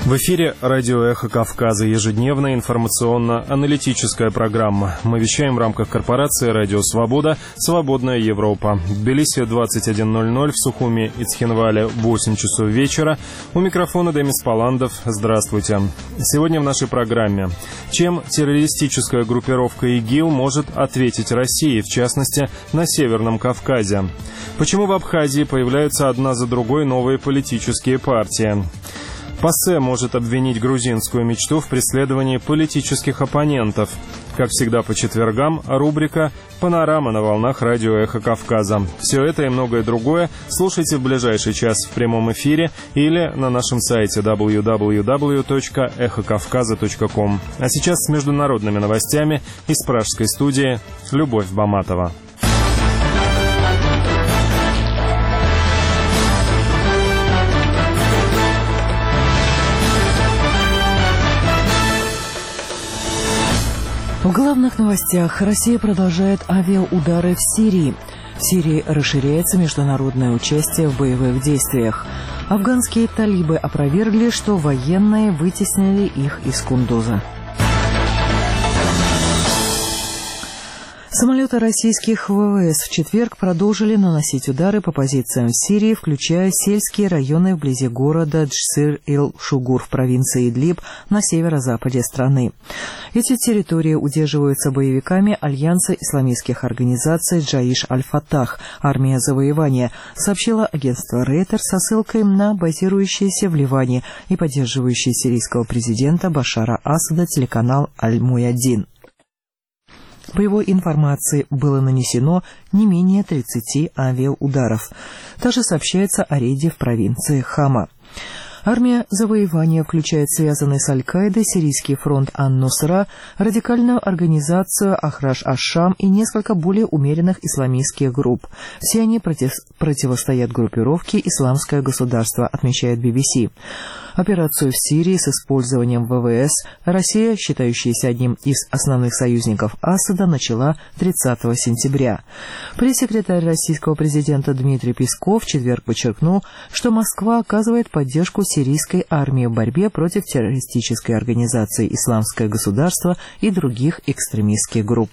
В эфире радио «Эхо Кавказа», ежедневная информационно-аналитическая программа. Мы вещаем в рамках корпорации «Радио Свобода», «Свободная Европа». В Тбилиси 21:00, в Сухуми и Цхинвале 8 часов вечера. У микрофона Демис Паландов. Здравствуйте. Сегодня в нашей программе. Чем террористическая группировка ИГИЛ может ответить России, в частности, на Северном Кавказе? Почему в Абхазии появляются одна за другой новые политические партии? ПАСЕ может обвинить грузинскую мечту в преследовании политических оппонентов. Как всегда по четвергам, рубрика «Панорама» на волнах радио «Эхо Кавказа». Все это и многое другое слушайте в ближайший час в прямом эфире или на нашем сайте www.эхокавказа.ком. А сейчас с международными новостями из пражской студии Любовь Баматова. В главных новостях. Россия продолжает авиаудары в Сирии. В Сирии расширяется международное участие в боевых действиях. Афганские талибы опровергли, что военные вытеснили их из Кундуза. Самолеты российских ВВС в четверг продолжили наносить удары по позициям в Сирии, включая сельские районы вблизи города Джсир-ил-Шугур в провинции Идлиб на северо-западе страны. Эти территории удерживаются боевиками Альянса исламистских организаций Джаиш аль-Фатах, армия завоевания, сообщило агентство Рейтер со ссылкой на базирующийся в Ливане и поддерживающий сирийского президента Башара Асада телеканал Аль-Муяддин. По его информации, было нанесено не менее 30 авиаударов. Также сообщается о рейде в провинции Хама. Армия завоевания включает связанный с Аль-Каидой Сирийский фронт Ан-Нусра, радикальную организацию Ахраш аш-Шам и несколько более умеренных исламистских групп. Все они противостоят группировке «Исламское государство», отмечает BBC. Операцию в Сирии с использованием ВВС Россия, считающаяся одним из основных союзников Асада, начала 30 сентября. Пресс-секретарь российского президента Дмитрий Песков в четверг подчеркнул, что Москва оказывает поддержку сирийской армии в борьбе против террористической организации «Исламское государство» и других экстремистских групп.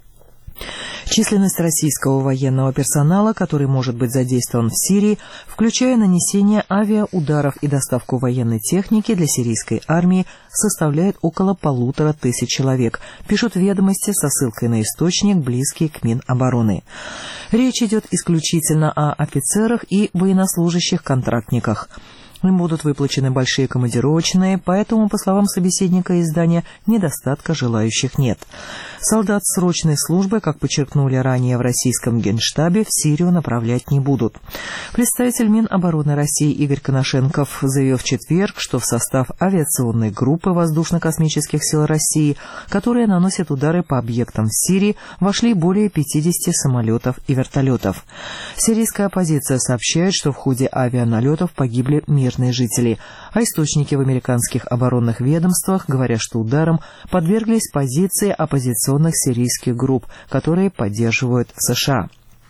Численность российского военного персонала, который может быть задействован в Сирии, включая нанесение авиаударов и доставку военной техники для сирийской армии, составляет около 1500 человек, пишут «Ведомости» со ссылкой на источник, близкий к Минобороны. Речь идет исключительно о офицерах и военнослужащих-контрактниках. Им будут выплачены большие командировочные, поэтому, по словам собеседника издания, недостатка желающих нет. Солдат срочной службы, как подчеркнули ранее в российском Генштабе, в Сирию направлять не будут. Представитель Минобороны России Игорь Коношенков заявил в четверг, что в состав авиационной группы воздушно-космических сил России, которые наносят удары по объектам в Сирии, вошли более 50 самолетов и вертолетов. Сирийская оппозиция сообщает, что в ходе авианалетов погибли мирные жители, а источники в американских оборонных ведомствах говорят, что ударом подверглись позиции оппозиционных сирийских групп, которые поддерживают США.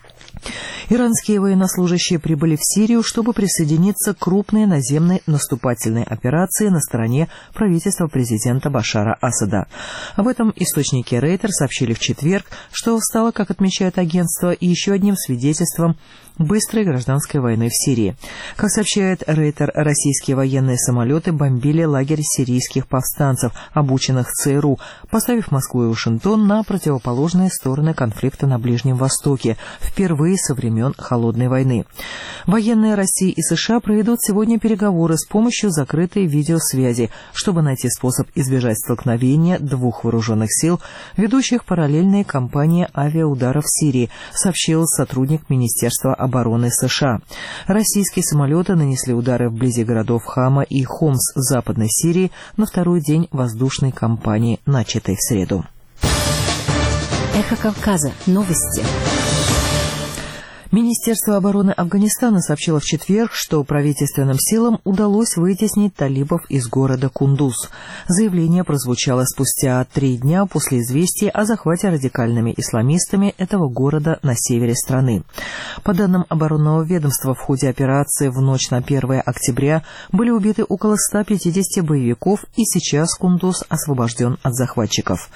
Иранские военнослужащие прибыли в Сирию, чтобы присоединиться к крупной наземной наступательной операции на стороне правительства президента Башара Асада. Об этом источники Рейтер сообщили в четверг, что стало, как отмечает агентство, еще одним свидетельством быстрой гражданской войны в Сирии. Как сообщает Рейтер, российские военные самолеты бомбили лагерь сирийских повстанцев, обученных ЦРУ, поставив Москву и Вашингтон на противоположные стороны конфликта на Ближнем Востоке, впервые со времен Холодной войны. Военные России и США проведут сегодня переговоры с помощью закрытой видеосвязи, чтобы найти способ избежать столкновения двух вооруженных сил, ведущих параллельные кампании авиаударов в Сирии, сообщил сотрудник Министерства обороны США. Российские самолеты нанесли удары вблизи городов Хама и Хомс в Западной Сирии на второй день воздушной кампании, начатой в среду. Эхо Кавказа. Новости. Министерство обороны Афганистана сообщило в четверг, что правительственным силам удалось вытеснить талибов из города Кундуз. Заявление прозвучало спустя 3 дня после известий о захвате радикальными исламистами этого города на севере страны. По данным оборонного ведомства, в ходе операции в ночь на 1 октября были убиты около 150 боевиков, и сейчас Кундуз освобожден от захватчиков.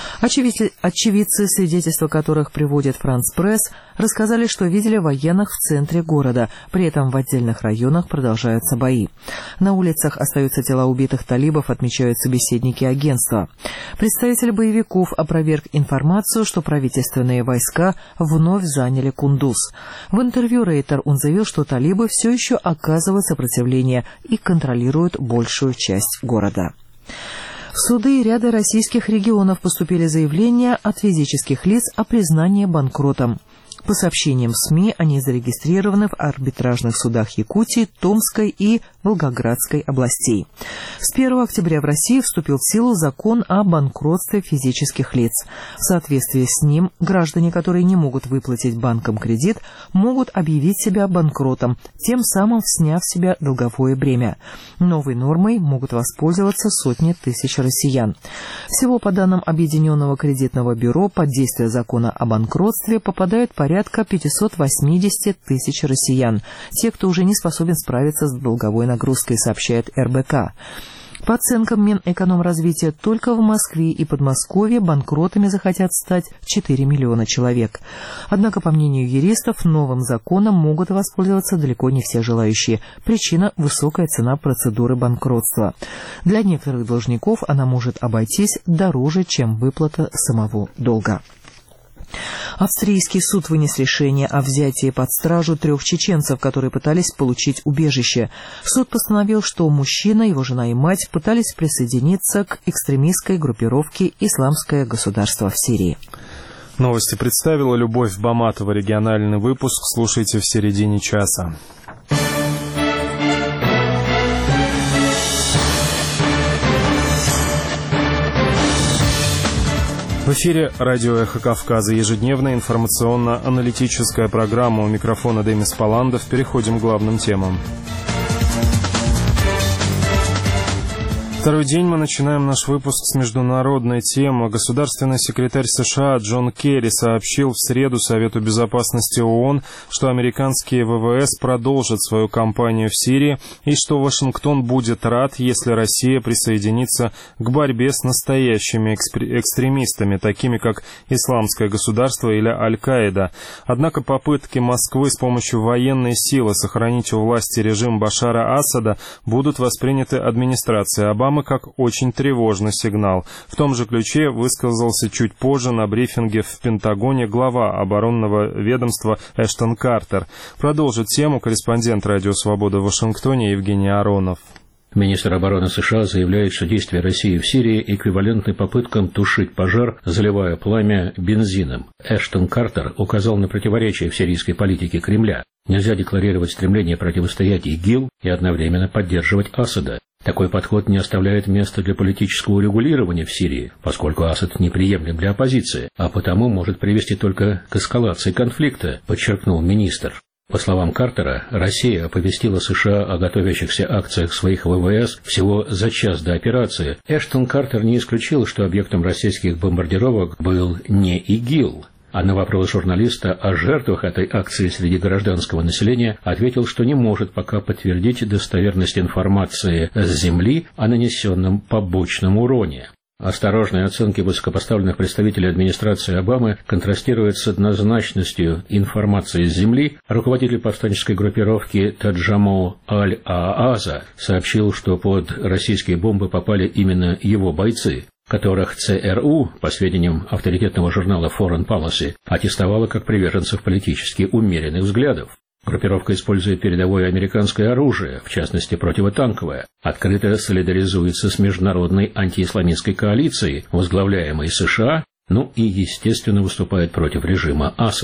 Очевидцы, свидетельства которых приводит France Press, рассказали, что видели военных в центре города. При этом в отдельных районах продолжаются бои. На улицах остаются тела убитых талибов, отмечают собеседники агентства. Представитель боевиков опроверг информацию, что правительственные войска вновь заняли Кундуз. В интервью Рейтер он заявил, что талибы все еще оказывают сопротивление и контролируют большую часть города. В суды ряда российских регионов поступили заявления от физических лиц о признании банкротом. По сообщениям СМИ, они зарегистрированы в арбитражных судах Якутии, Томской и Волгоградской областей. С 1 октября в России вступил в силу закон о банкротстве физических лиц. В соответствии с ним граждане, которые не могут выплатить банкам кредит, могут объявить себя банкротом, тем самым сняв с себя долговое бремя. Новой нормой могут воспользоваться сотни тысяч россиян. Всего, по данным Объединенного кредитного бюро, под действие закона о банкротстве попадают порядка 580 тысяч россиян, те, кто уже не способен справиться с долговой нагрузкой, сообщает РБК. По оценкам Минэкономразвития, только в Москве и Подмосковье банкротами захотят стать 4 миллиона человек. Однако, по мнению юристов, новым законом могут воспользоваться далеко не все желающие. Причина – высокая цена процедуры банкротства. Для некоторых должников она может обойтись дороже, чем выплата самого долга. Австрийский суд вынес решение о взятии под стражу 3 чеченцев, которые пытались получить убежище. Суд постановил, что мужчина, его жена и мать пытались присоединиться к экстремистской группировке «Исламское государство» в Сирии. Новости представила Любовь Баматова. Региональный выпуск слушайте в середине часа. В эфире радио «Эхо Кавказа», ежедневная информационно-аналитическая программа. У микрофона Демис Паландов. Переходим к главным темам. Второй день мы начинаем наш выпуск с международной темы. Государственный секретарь США Джон Керри сообщил в среду Совету Безопасности ООН, что американские ВВС продолжат свою кампанию в Сирии и что Вашингтон будет рад, если Россия присоединится к борьбе с настоящими экстремистами, такими как Исламское государство или Аль-Каида. Однако попытки Москвы с помощью военной силы сохранить у власти режим Башара Асада будут восприняты администрацией Обамы как очень тревожный сигнал. В том же ключе высказался чуть позже на брифинге в Пентагоне глава оборонного ведомства Эштон Картер. Продолжит тему корреспондент «Радио Свобода» в Вашингтоне Евгений Аронов. Министр обороны США заявляет, что действия России в Сирии эквивалентны попыткам тушить пожар, заливая пламя бензином. Эштон Картер указал на противоречия в сирийской политике Кремля. Нельзя декларировать стремление противостоять ИГИЛ и одновременно поддерживать Асада. Такой подход не оставляет места для политического урегулирования в Сирии, поскольку Асад неприемлем для оппозиции, а потому может привести только к эскалации конфликта, подчеркнул министр. По словам Картера, Россия оповестила США о готовящихся акциях своих ВВС всего за час до операции. Эштон Картер не исключил, что объектом российских бомбардировок был не ИГИЛ. А на вопрос журналиста о жертвах этой акции среди гражданского населения ответил, что не может пока подтвердить достоверность информации с земли о нанесенном побочном уроне. Осторожные оценки высокопоставленных представителей администрации Обамы контрастируют с однозначностью информации с земли. Руководитель повстанческой группировки Таджамо Аль-Ааза сообщил, что под российские бомбы попали именно его бойцы, которых ЦРУ, по сведениям авторитетного журнала Foreign Policy, аттестовала как приверженцев политически умеренных взглядов. Группировка использует передовое американское оружие, в частности противотанковое, открыто солидаризуется с международной антиисламистской коалицией, возглавляемой США, и, естественно, выступает против режима Асада.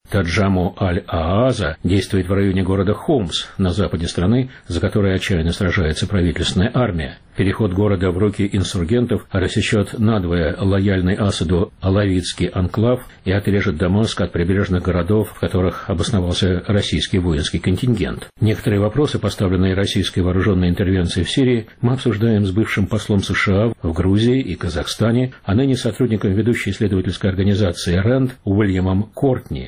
Таджаму Аль-Ааза действует в районе города Хомс на западе страны, за который отчаянно сражается правительственная армия. Переход города в руки инсургентов рассечет надвое лояльный Асаду алавитский анклав и отрежет Дамаск от прибрежных городов, в которых обосновался российский воинский контингент. Некоторые вопросы, поставленные российской вооруженной интервенцией в Сирии, мы обсуждаем с бывшим послом США в Грузии и Казахстане, а ныне сотрудником ведущей исследовательской организации РЭНД Уильямом Кортни.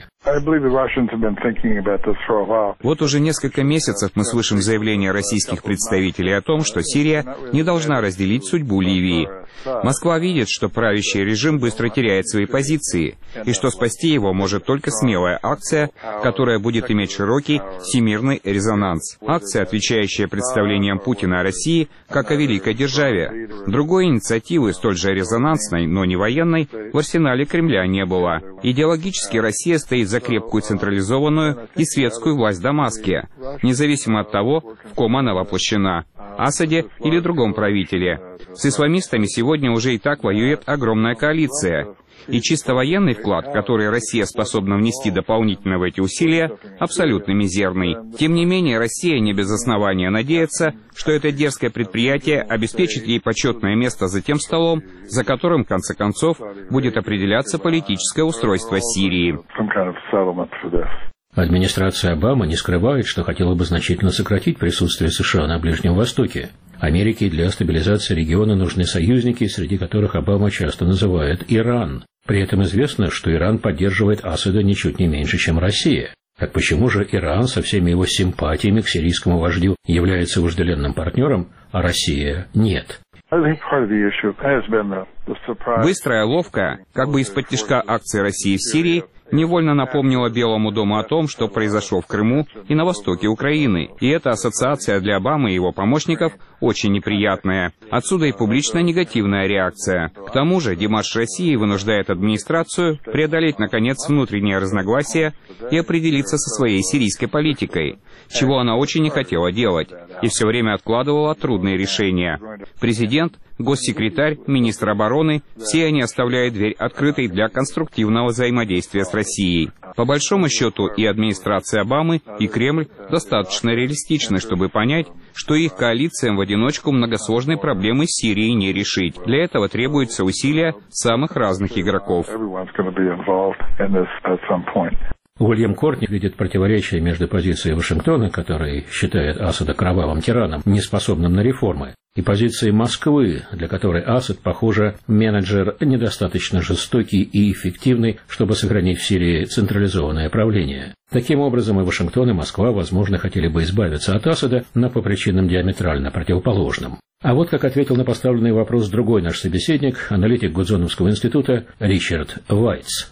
Вот уже несколько месяцев мы слышим заявления российских представителей о том, что Сирия не должна разделить судьбу Ливии. Москва видит, что правящий режим быстро теряет свои позиции, и что спасти его может только смелая акция, которая будет иметь широкий всемирный резонанс. Акция, отвечающая представлениям Путина о России как о великой державе. Другой инициативы, столь же резонансной, но не военной, в арсенале Кремля не было. Идеологически Россия стоит за крепкую централизованную и светскую власть в Дамаске, независимо от того, в ком она воплощена – Асаде или другом правителе. С исламистами сегодня уже и так воюет огромная коалиция. И чисто военный вклад, который Россия способна внести дополнительно в эти усилия, абсолютно мизерный. Тем не менее, Россия не без основания надеется, что это дерзкое предприятие обеспечит ей почетное место за тем столом, за которым, в конце концов, будет определяться политическое устройство Сирии. Администрация Обамы не скрывает, что хотела бы значительно сократить присутствие США на Ближнем Востоке. Америке для стабилизации региона нужны союзники, среди которых Обама часто называет Иран. При этом известно, что Иран поддерживает Асада ничуть не меньше, чем Россия. Так почему же Иран со всеми его симпатиями к сирийскому вождю является вожделенным партнером, а Россия нет? Быстрая, ловкая, как бы из-под тишка акция России в Сирии, невольно напомнила Белому дому о том, что произошло в Крыму и на востоке Украины. И эта ассоциация для Обамы и его помощников очень неприятная. Отсюда и публично негативная реакция. К тому же демарш России вынуждает администрацию преодолеть, наконец, внутренние разногласия и определиться со своей сирийской политикой, чего она очень не хотела делать, и все время откладывала трудные решения. Президент, госсекретарь, министр обороны – все они оставляют дверь открытой для конструктивного взаимодействия с Россией. По большому счету, и администрация Обамы, и Кремль достаточно реалистичны, чтобы понять, что их коалициям в одиночку многосложной проблемы Сирии не решить. Для этого требуются усилия самых разных игроков. Уильям Кортни видит противоречие между позицией Вашингтона, который считает Асада кровавым тираном, неспособным на реформы, и позицией Москвы, для которой Асад, похоже, менеджер недостаточно жестокий и эффективный, чтобы сохранить в Сирии централизованное правление. Таким образом, и Вашингтон, и Москва, возможно, хотели бы избавиться от Асада, но по причинам диаметрально противоположным. А вот как ответил на поставленный вопрос другой наш собеседник, аналитик Гудзоновского института Ричард Вайтс.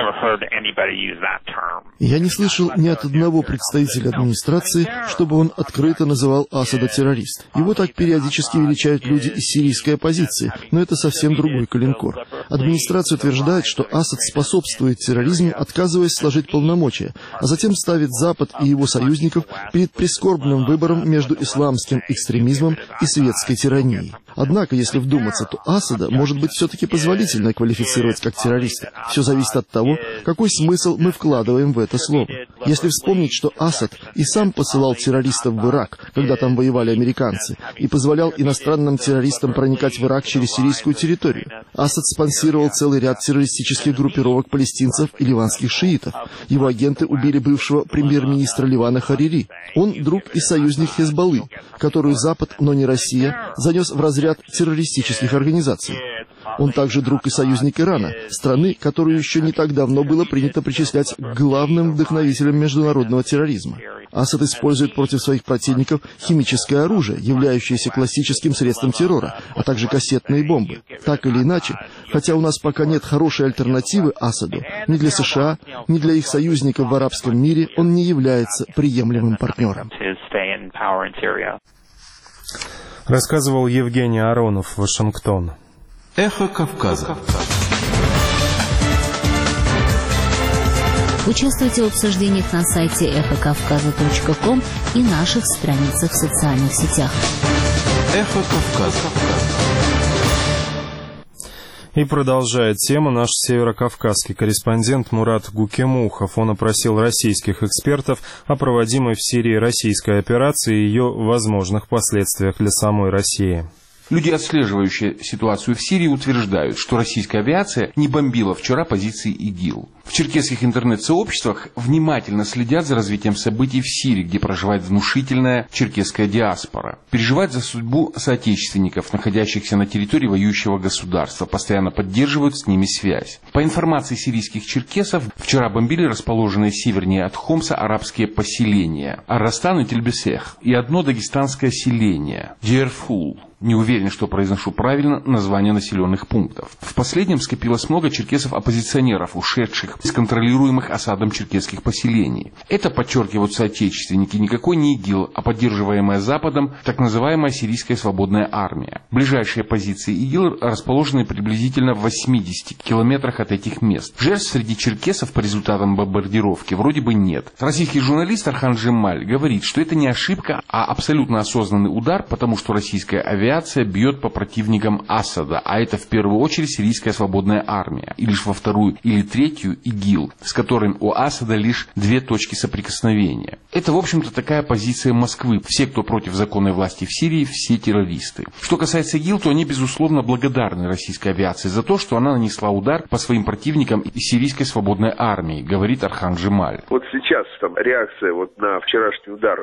Я не слышал ни от одного представителя администрации, чтобы он открыто называл Асада террорист. Его так периодически величают люди из сирийской оппозиции, но это совсем другой коленкор. Администрация утверждает, что Асад способствует терроризму, отказываясь сложить полномочия, а затем ставит Запад и его союзников перед прискорбным выбором между исламским экстремизмом и светской тиранией. Однако, если вдуматься, то Асада, может быть, все-таки позволительно квалифицировать как террориста. Все зависит от того, какой смысл мы вкладываем в это слово. Если вспомнить, что Асад и сам посылал террористов в Ирак, когда там воевали американцы, и позволял иностранным террористам проникать в Ирак через сирийскую территорию. Асад спонсировал целый ряд террористических группировок палестинцев и ливанских шиитов. Его агенты убили бывшего премьер-министра Ливана Харири. Он друг и союзник Хезболлы, которую Запад, но не Россия, занес в разряд террористических организаций. Он также друг и союзник Ирана, страны, которую еще не так давно было принято причислять к главным вдохновителям международного терроризма. Асад использует против своих противников химическое оружие, являющееся классическим средством террора, а также кассетные бомбы. Так или иначе, хотя у нас пока нет хорошей альтернативы Асаду, ни для США, ни для их союзников в арабском мире он не является приемлемым партнером. Рассказывал Евгений Аронов, Вашингтон. Эхо Кавказа. Участвуйте в обсуждениях на сайте эхокавказа.ком и наших страницах в социальных сетях. Эхо Кавказа. И продолжает тему наш северокавказский корреспондент Мурат Гукемухов. Он опросил российских экспертов о проводимой в Сирии российской операции и ее возможных последствиях для самой России. Люди, отслеживающие ситуацию в Сирии, утверждают, что российская авиация не бомбила вчера позиции ИГИЛ. В черкесских интернет-сообществах внимательно следят за развитием событий в Сирии, где проживает внушительная черкесская диаспора. Переживают за судьбу соотечественников, находящихся на территории воюющего государства, постоянно поддерживают с ними связь. По информации сирийских черкесов, вчера бомбили расположенные севернее от Хомса арабские поселения Ар-Растан и Тельбесех и одно дагестанское селение Дьерфул. Не уверен, что произношу правильно название населенных пунктов. В последнем скопилось много черкесов-оппозиционеров, ушедших из контролируемых Асадом черкесских поселений. Это, подчеркивают соотечественники, никакой не ИГИЛ, а поддерживаемая Западом так называемая Сирийская свободная армия. Ближайшие позиции ИГИЛ расположены приблизительно в 80 километрах от этих мест. Жертв среди черкесов по результатам бомбардировки вроде бы нет. Российский журналист Архан Джемаль говорит, что это не ошибка, а абсолютно осознанный удар, потому что российская авиация бьет по противникам Асада, а это в первую очередь Сирийская свободная армия, и лишь во вторую или третью ИГИЛ, с которым у Асада лишь две точки соприкосновения. Это, в общем-то, такая позиция Москвы. Все, кто против законной власти в Сирии, все террористы. Что касается ИГИЛ, то они, безусловно, благодарны российской авиации за то, что она нанесла удар по своим противникам и Сирийской свободной армии, говорит Архан Джемаль. Вот сейчас там реакция на вчерашний удар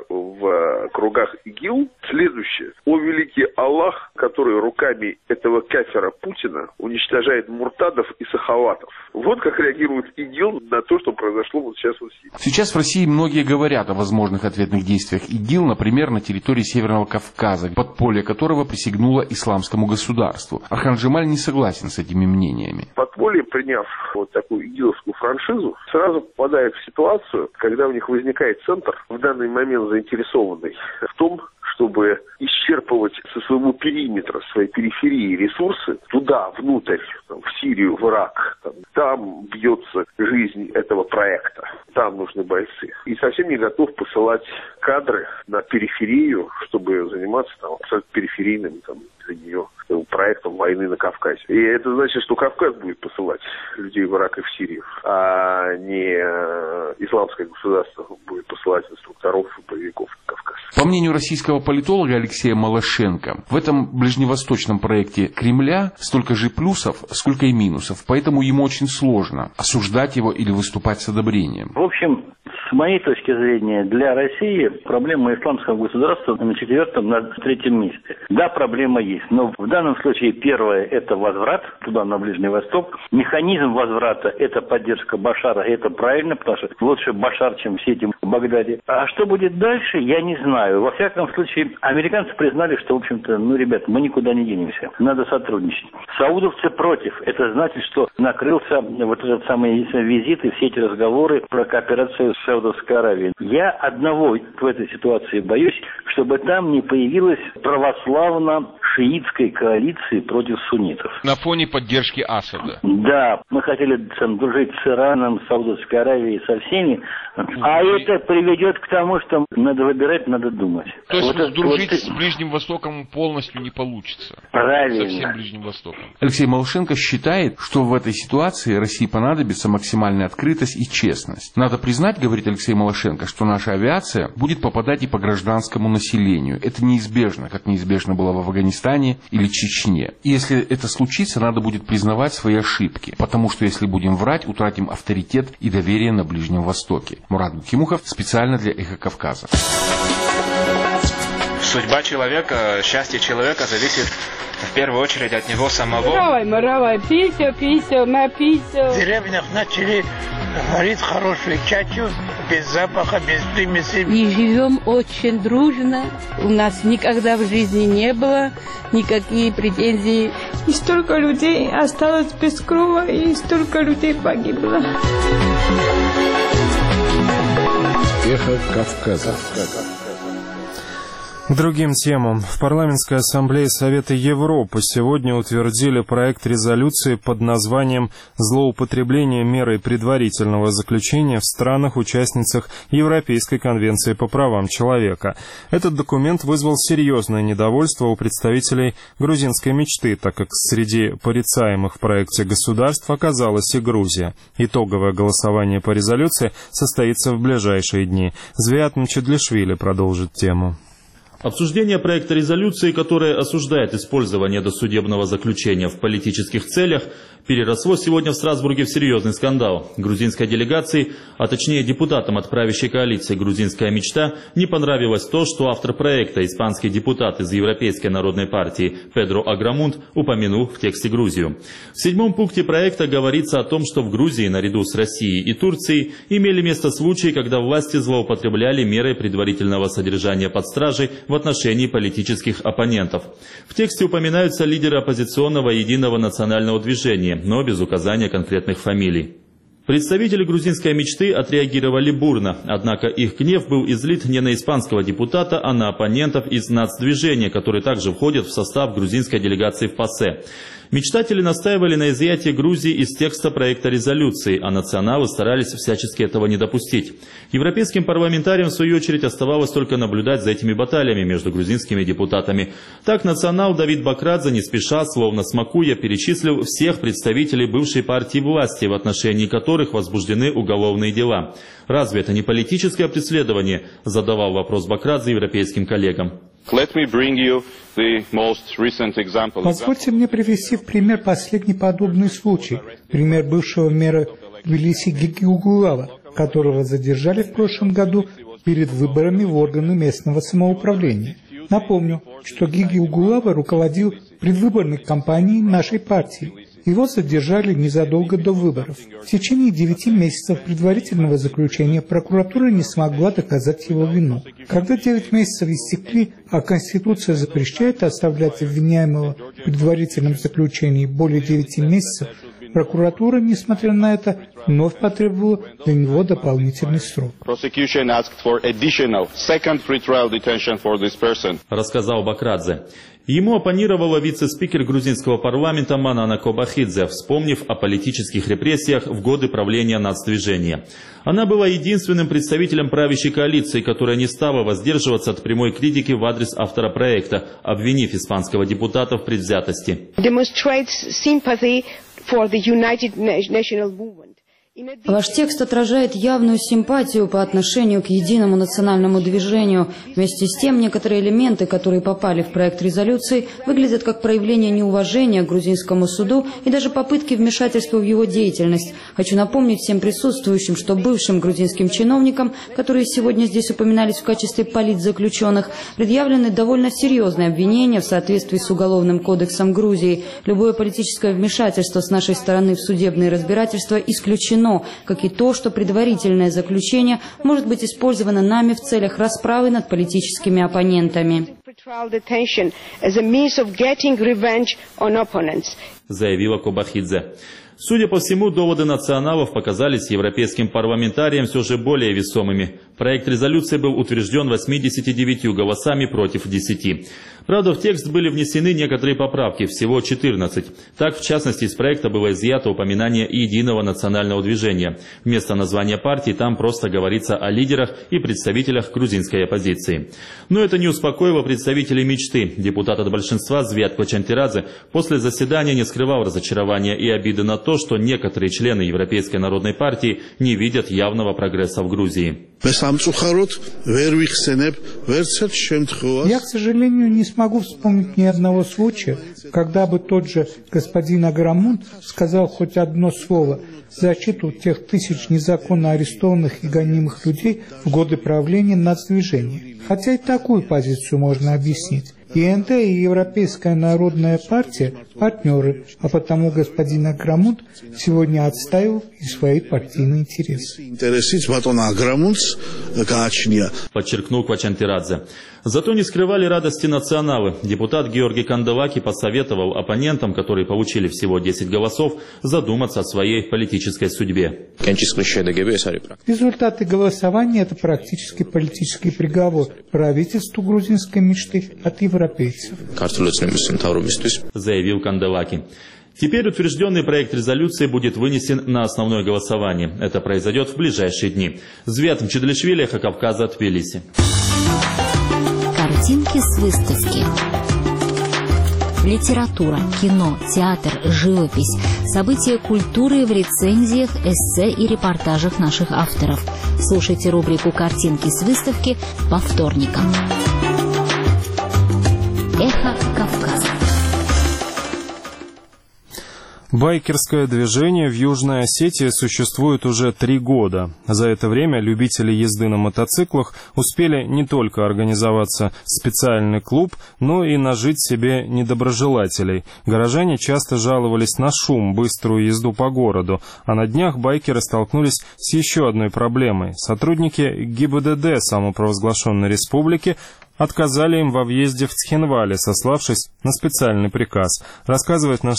в кругах ИГИЛ следующая. О великий Аллах, который руками этого кафера Путина уничтожает муртадов и сахаватов. Вот как реагирует ИГИЛ на то, что произошло вот сейчас в Сирии. Сейчас в России многие говорят о возможных ответных действиях ИГИЛ, например, на территории Северного Кавказа, подполье которого присягнуло исламскому государству. Архан Джемаль не согласен с этими мнениями. Подполье, приняв вот такую игиловскую франшизу, сразу попадает в ситуацию, когда у них возникает центр, в данный момент заинтересованный в том, чтобы исчерпывать со своего периметра, своей периферии ресурсы туда, внутрь, в Сирию, в Ирак. Там бьется жизнь этого проекта. Там нужны бойцы. И совсем не готов посылать кадры на периферию, чтобы заниматься абсолютно периферийным для нее проектом войны на Кавказе. И это значит, что Кавказ будет посылать людей в Ирак и в Сирию, а не исламское государство будет посылать инструкторов и боевиков на Кавказ. По мнению российского политолога Алексея Малашенко, в этом ближневосточном проекте Кремля столько же плюсов, сколько и минусов, поэтому ему очень сложно осуждать его или выступать с одобрением. В общем, с моей точки зрения, для России проблема исламского государства на 4-м, на 3-м месте. Да, проблема есть, но в данном случае первое – это возврат туда, на Ближний Восток. Механизм возврата – это поддержка Башара, это правильно, потому что лучше Башар, чем все эти в Багдаде. А что будет дальше, я не знаю. Во всяком случае, американцы признали, что, в общем-то, ребят, мы никуда не денемся, надо сотрудничать. Саудовцы против. Это значит, что накрылся вот этот самый визит и все эти разговоры про кооперацию с Саудовской Аравией. Я одного в этой ситуации боюсь, чтобы там не появилась православно-шиитской коалиции против суннитов. На фоне поддержки Асада. Да, мы хотели дружить с Ираном, с Саудовской Аравией, со всеми, а это приведет к тому, что надо выбирать, надо думать. То есть дружить с Ближним Востоком полностью не получится. Правильно. Со всем Ближним Востоком. Алексей Малашенко считает, что в этой ситуации России понадобится максимальная открытость и честность. Надо признать, говорит Алексей Малашенко, что наша авиация будет попадать и по гражданскому населению. Это неизбежно, как неизбежно было в Афганистане или Чечне. И если это случится, надо будет признавать свои ошибки, потому что если будем врать, утратим авторитет и доверие на Ближнем Востоке. Мурат Гукемухов специально для «Эхо Кавказа». Судьба человека, счастье человека зависит в первую очередь от него самого. Моровай, писю, написю. В деревнях начали варить хорошую чачу, без запаха, без примесей. И живем очень дружно. У нас никогда в жизни не было никаких претензий. И столько людей осталось без крова, и столько людей погибло. Эхо Кавказа. К другим темам. В Парламентской ассамблее Совета Европы сегодня утвердили проект резолюции под названием «Злоупотребление мерой предварительного заключения в странах-участницах Европейской конвенции по правам человека». Этот документ вызвал серьезное недовольство у представителей грузинской мечты, так как среди порицаемых в проекте государств оказалась и Грузия. Итоговое голосование по резолюции состоится в ближайшие дни. Звиат Мчедлишвили продолжит тему. Обсуждение проекта резолюции, которая осуждает использование досудебного заключения в политических целях, переросло сегодня в Страсбурге в серьезный скандал. Грузинской делегации, а точнее депутатам от правящей коалиции «Грузинская мечта», не понравилось то, что автор проекта, испанский депутат из Европейской народной партии Педро Аграмунд, упомянул в тексте Грузию. В 7-м пункте проекта говорится о том, что в Грузии, наряду с Россией и Турцией, имели место случаи, когда власти злоупотребляли мерой предварительного содержания под стражей в отношении политических оппонентов. В тексте упоминаются лидеры оппозиционного единого национального движения, но без указания конкретных фамилий. Представители грузинской мечты отреагировали бурно, однако их гнев был излит не на испанского депутата, а на оппонентов из нацдвижения, которые также входят в состав грузинской делегации в ПАСЕ. Мечтатели настаивали на изъятии Грузии из текста проекта резолюции, а националы старались всячески этого не допустить. Европейским парламентариям, в свою очередь, оставалось только наблюдать за этими баталиями между грузинскими депутатами. Так национал Давид Бакрадзе не спеша, словно смакуя, перечислил всех представителей бывшей партии власти, в отношении которых возбуждены уголовные дела. Разве это не политическое преследование? Задавал вопрос Бакрадзе европейским коллегам. Позвольте мне привести в пример последний подобный случай. Пример бывшего мэра Тбилиси Гиги Угулава, которого задержали в прошлом году перед выборами в органы местного самоуправления. Напомню, что Гиги Угулава руководил предвыборной кампанией нашей партии. Его задержали незадолго до выборов. В течение 9 месяцев предварительного заключения прокуратура не смогла доказать его вину. Когда 9 месяцев истекли, а Конституция запрещает оставлять обвиняемого в предварительном заключении более 9 месяцев, прокуратура, несмотря на это, вновь потребовала для него дополнительный срок. Рассказал Бакрадзе. Ему оппонировала вице-спикер грузинского парламента Манана Кобахидзе, вспомнив о политических репрессиях в годы правления нацдвижения. Она была единственным представителем правящей коалиции, которая не стала воздерживаться от прямой критики в адрес автора проекта, обвинив испанского депутата в предвзятости. Ваш текст отражает явную симпатию по отношению к единому национальному движению. Вместе с тем, некоторые элементы, которые попали в проект резолюции, выглядят как проявление неуважения к грузинскому суду и даже попытки вмешательства в его деятельность. Хочу напомнить всем присутствующим, что бывшим грузинским чиновникам, которые сегодня здесь упоминались в качестве политзаключенных, предъявлены довольно серьезные обвинения в соответствии с Уголовным кодексом Грузии. Любое политическое вмешательство с нашей стороны в судебные разбирательства исключено, как и то, что предварительное заключение может быть использовано нами в целях расправы над политическими оппонентами. Заявила Кобахидзе. Судя по всему, доводы националов показались европейским парламентариям все же более весомыми. Проект резолюции был утвержден 89 голосами против 10. Правда, в текст были внесены некоторые поправки, всего 14. Так, в частности, из проекта было изъято упоминание единого национального движения. Вместо названия партии там просто говорится о лидерах и представителях грузинской оппозиции. Но это не успокоило представителей мечты. Депутат от большинства Звиат Кочантирадзе после заседания не скрывал разочарования и обиды на то, что некоторые члены Европейской народной партии не видят явного прогресса в Грузии. Я, к сожалению, не смогу вспомнить ни одного случая, когда бы тот же господин Аграмунд сказал хоть одно слово в защиту тех тысяч незаконно арестованных и гонимых людей в годы правления нацдвижения. Хотя и такую позицию можно объяснить. ИНД и Европейская народная партия – партнеры, а потому господин Аграмут сегодня отставил и свои партийные интересы. Подчеркнул Квачантирадзе. Зато не скрывали радости националы. Депутат Георгий Канделаки посоветовал оппонентам, которые получили всего 10 голосов, задуматься о своей политической судьбе. Результаты голосования – это практически политический приговор правительству грузинской мечты от европейцев, заявил Канделаки. Теперь утвержденный проект резолюции будет вынесен на основное голосование. Это произойдет в ближайшие дни. Звят Мчедлишвили, Эхо Кавказа, Тбилиси. Картинки с выставки. Литература, кино, театр, живопись. События культуры в рецензиях, эссе и репортажах наших авторов. Слушайте рубрику «Картинки с выставки» по вторникам. Эхо Кавказа. Байкерское движение в Южной Осетии существует уже 3 года. За это время любители езды на мотоциклах успели не только организоваться специальный клуб, но и нажить себе недоброжелателей. Горожане часто жаловались на шум, быструю езду по городу, а на днях байкеры столкнулись с еще одной проблемой. Сотрудники ГИБДД самопровозглашенной республики отказали им во въезде в Цхинвале, сославшись на специальный приказ. Рассказывает наш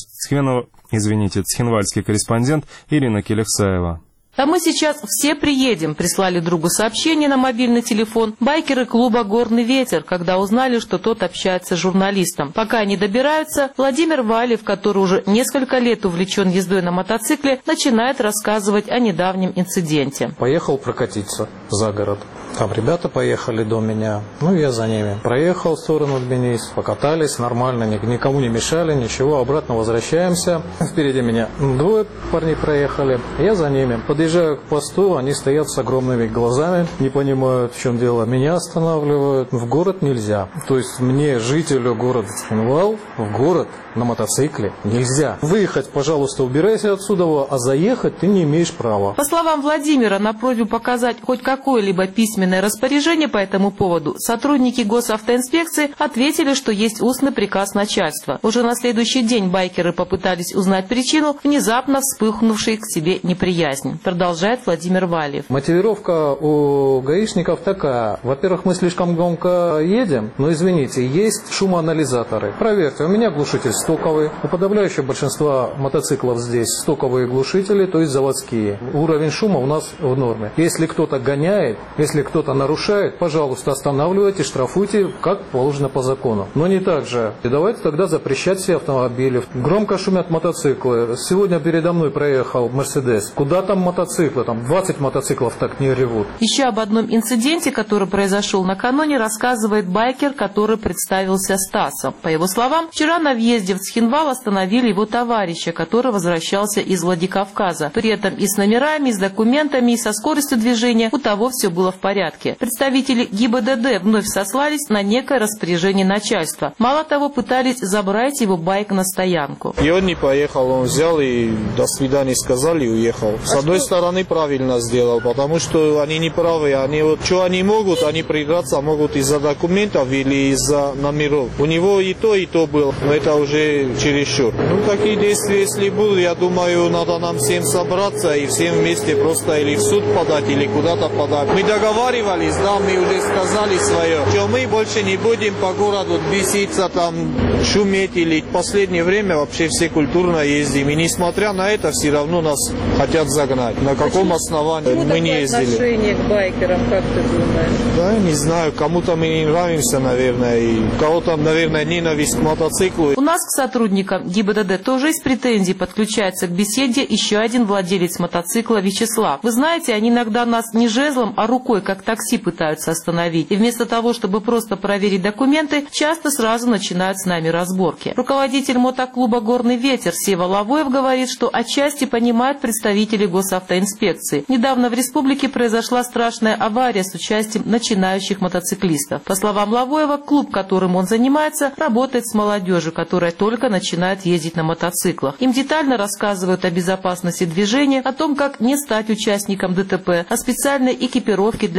цхинвальский корреспондент Ирина Келексаева. А мы сейчас все приедем, прислали другу сообщение на мобильный телефон байкеры клуба «Горный ветер», когда узнали, что тот общается с журналистом. Пока они добираются, Владимир Валев, который уже несколько лет увлечен ездой на мотоцикле, начинает рассказывать о недавнем инциденте. Поехал прокатиться за город. Там ребята поехали до меня, я за ними. Проехал в сторону Тбилиси, покатались нормально, никому не мешали, ничего, обратно возвращаемся. Впереди меня 2 парней проехали, я за ними. Подъезжаю к посту, они стоят с огромными глазами, не понимают, в чем дело. Меня останавливают, в город нельзя. То есть мне, жителю города Цхинвал, в город на мотоцикле нельзя. Выехать, пожалуйста, убирайся отсюда, а заехать ты не имеешь права. По словам Владимира, на просьбу показать хоть какое-либо письменное распоряжение по этому поводу, сотрудники госавтоинспекции ответили, что есть устный приказ начальства. Уже на следующий день байкеры попытались узнать причину внезапно вспыхнувшей к себе неприязни. Продолжает Владимир Валев. Мотивировка у гаишников такая. Во-первых, мы слишком громко едем, но, извините, есть шумоанализаторы. Проверьте, у меня глушитель стоковый. У подавляющего большинства мотоциклов здесь стоковые глушители, то есть заводские. Уровень шума у нас в норме. Если кто-то гоняет, если кто-то нарушает, пожалуйста, останавливайте, штрафуйте, как положено по закону. Но не так же. И давайте тогда запрещать все автомобили. Громко шумят мотоциклы. Сегодня передо мной проехал Мерседес. Куда там мотоциклы? Там 20 мотоциклов так не ревут. Еще об одном инциденте, который произошел накануне, рассказывает байкер, который представился Стасом. По его словам, вчера на въезде в Цхинвал остановили его товарища, который возвращался из Владикавказа. При этом и с номерами, и с документами, и со скоростью движения у того все было в порядке. Представители ГИБДД вновь сослались на некое распоряжение начальства. Мало того, пытались забрать его байк на стоянку. И он не поехал, он взял и до свидания сказал и уехал. С одной стороны, правильно сделал, потому что они не правы. Что они могут, они придраться могут из-за документов или из-за номеров. У него и то было, но это уже чересчур. Такие действия, если будут, я думаю, надо нам всем собраться и всем вместе просто или в суд подать, или куда-то подать. Мы договаривались, да, мы уже сказали свое, что мы больше не будем по городу беситься, там, шуметь, или в последнее время вообще все культурно ездим. И несмотря на это, все равно нас хотят загнать. На каком основании мы не ездили? Отношение к байкерам, как ты думаешь? Да, не знаю, кому-то мы не нравимся, наверное, и у кого-то, наверное, ненависть к мотоциклу. У нас к сотрудникам ГИБДД тоже из претензий подключается к беседе еще один владелец мотоцикла Вячеслав. Вы знаете, они иногда нас не жезлом, а рукой, как такси, пытаются остановить. И вместо того, чтобы просто проверить документы, часто сразу начинают с нами разборки. Руководитель мотоклуба «Горный ветер» Сева Лавоев говорит, что отчасти понимают представители госавтоинспекции. Недавно в республике произошла страшная авария с участием начинающих мотоциклистов. По словам Лавоева, клуб, которым он занимается, работает с молодежью, которая только начинает ездить на мотоциклах. Им детально рассказывают о безопасности движения, о том, как не стать участником ДТП, о специальной экипировке для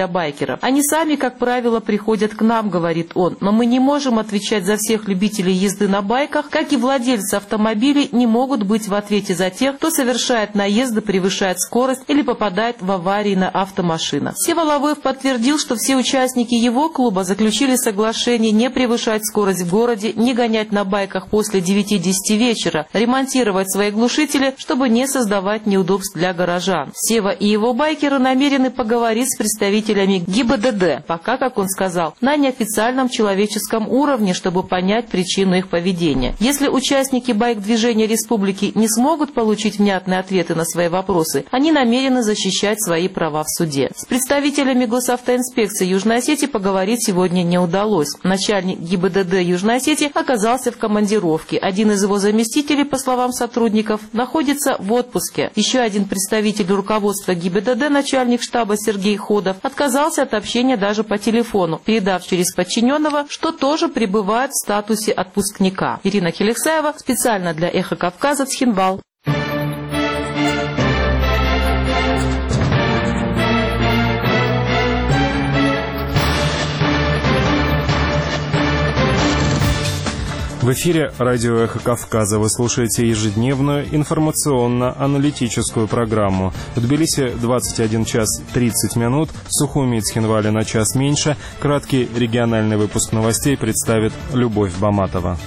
байкеров. Они сами, как правило, приходят к нам, говорит он, но мы не можем отвечать за всех любителей езды на байках, как и владельцы автомобилей не могут быть в ответе за тех, кто совершает наезды, превышает скорость или попадает в аварии на автомашинах. Сева Лавоев подтвердил, что все участники его клуба заключили соглашение не превышать скорость в городе, не гонять на байках после 9-10 вечера, ремонтировать свои глушители, чтобы не создавать неудобств для горожан. Сева и его байкеры намерены поговорить с представителями ГИБДД, пока, как он сказал, на неофициальном человеческом уровне, чтобы понять причину их поведения. Если участники байк-движения республики не смогут получить внятные ответы на свои вопросы, они намерены защищать свои права в суде. С представителями госавтоинспекции Южной Осетии поговорить сегодня не удалось. Начальник ГИБДД Южной Осетии оказался в командировке. Один из его заместителей, по словам сотрудников, находится в отпуске. Еще один представитель руководства ГИБДД, начальник штаба Сергей Ходов, отказался от общения даже по телефону, передав через подчиненного, что тоже пребывает в статусе отпускника. Ирина Хелексаева специально для «Эхо Кавказа», Цхинвал. В эфире радио «Эхо Кавказа». Вы слушаете ежедневную информационно-аналитическую программу. В Тбилиси 21 час 30 минут, в Сухуми и Цхинвале на час меньше. Краткий региональный выпуск новостей представит Любовь Баматова.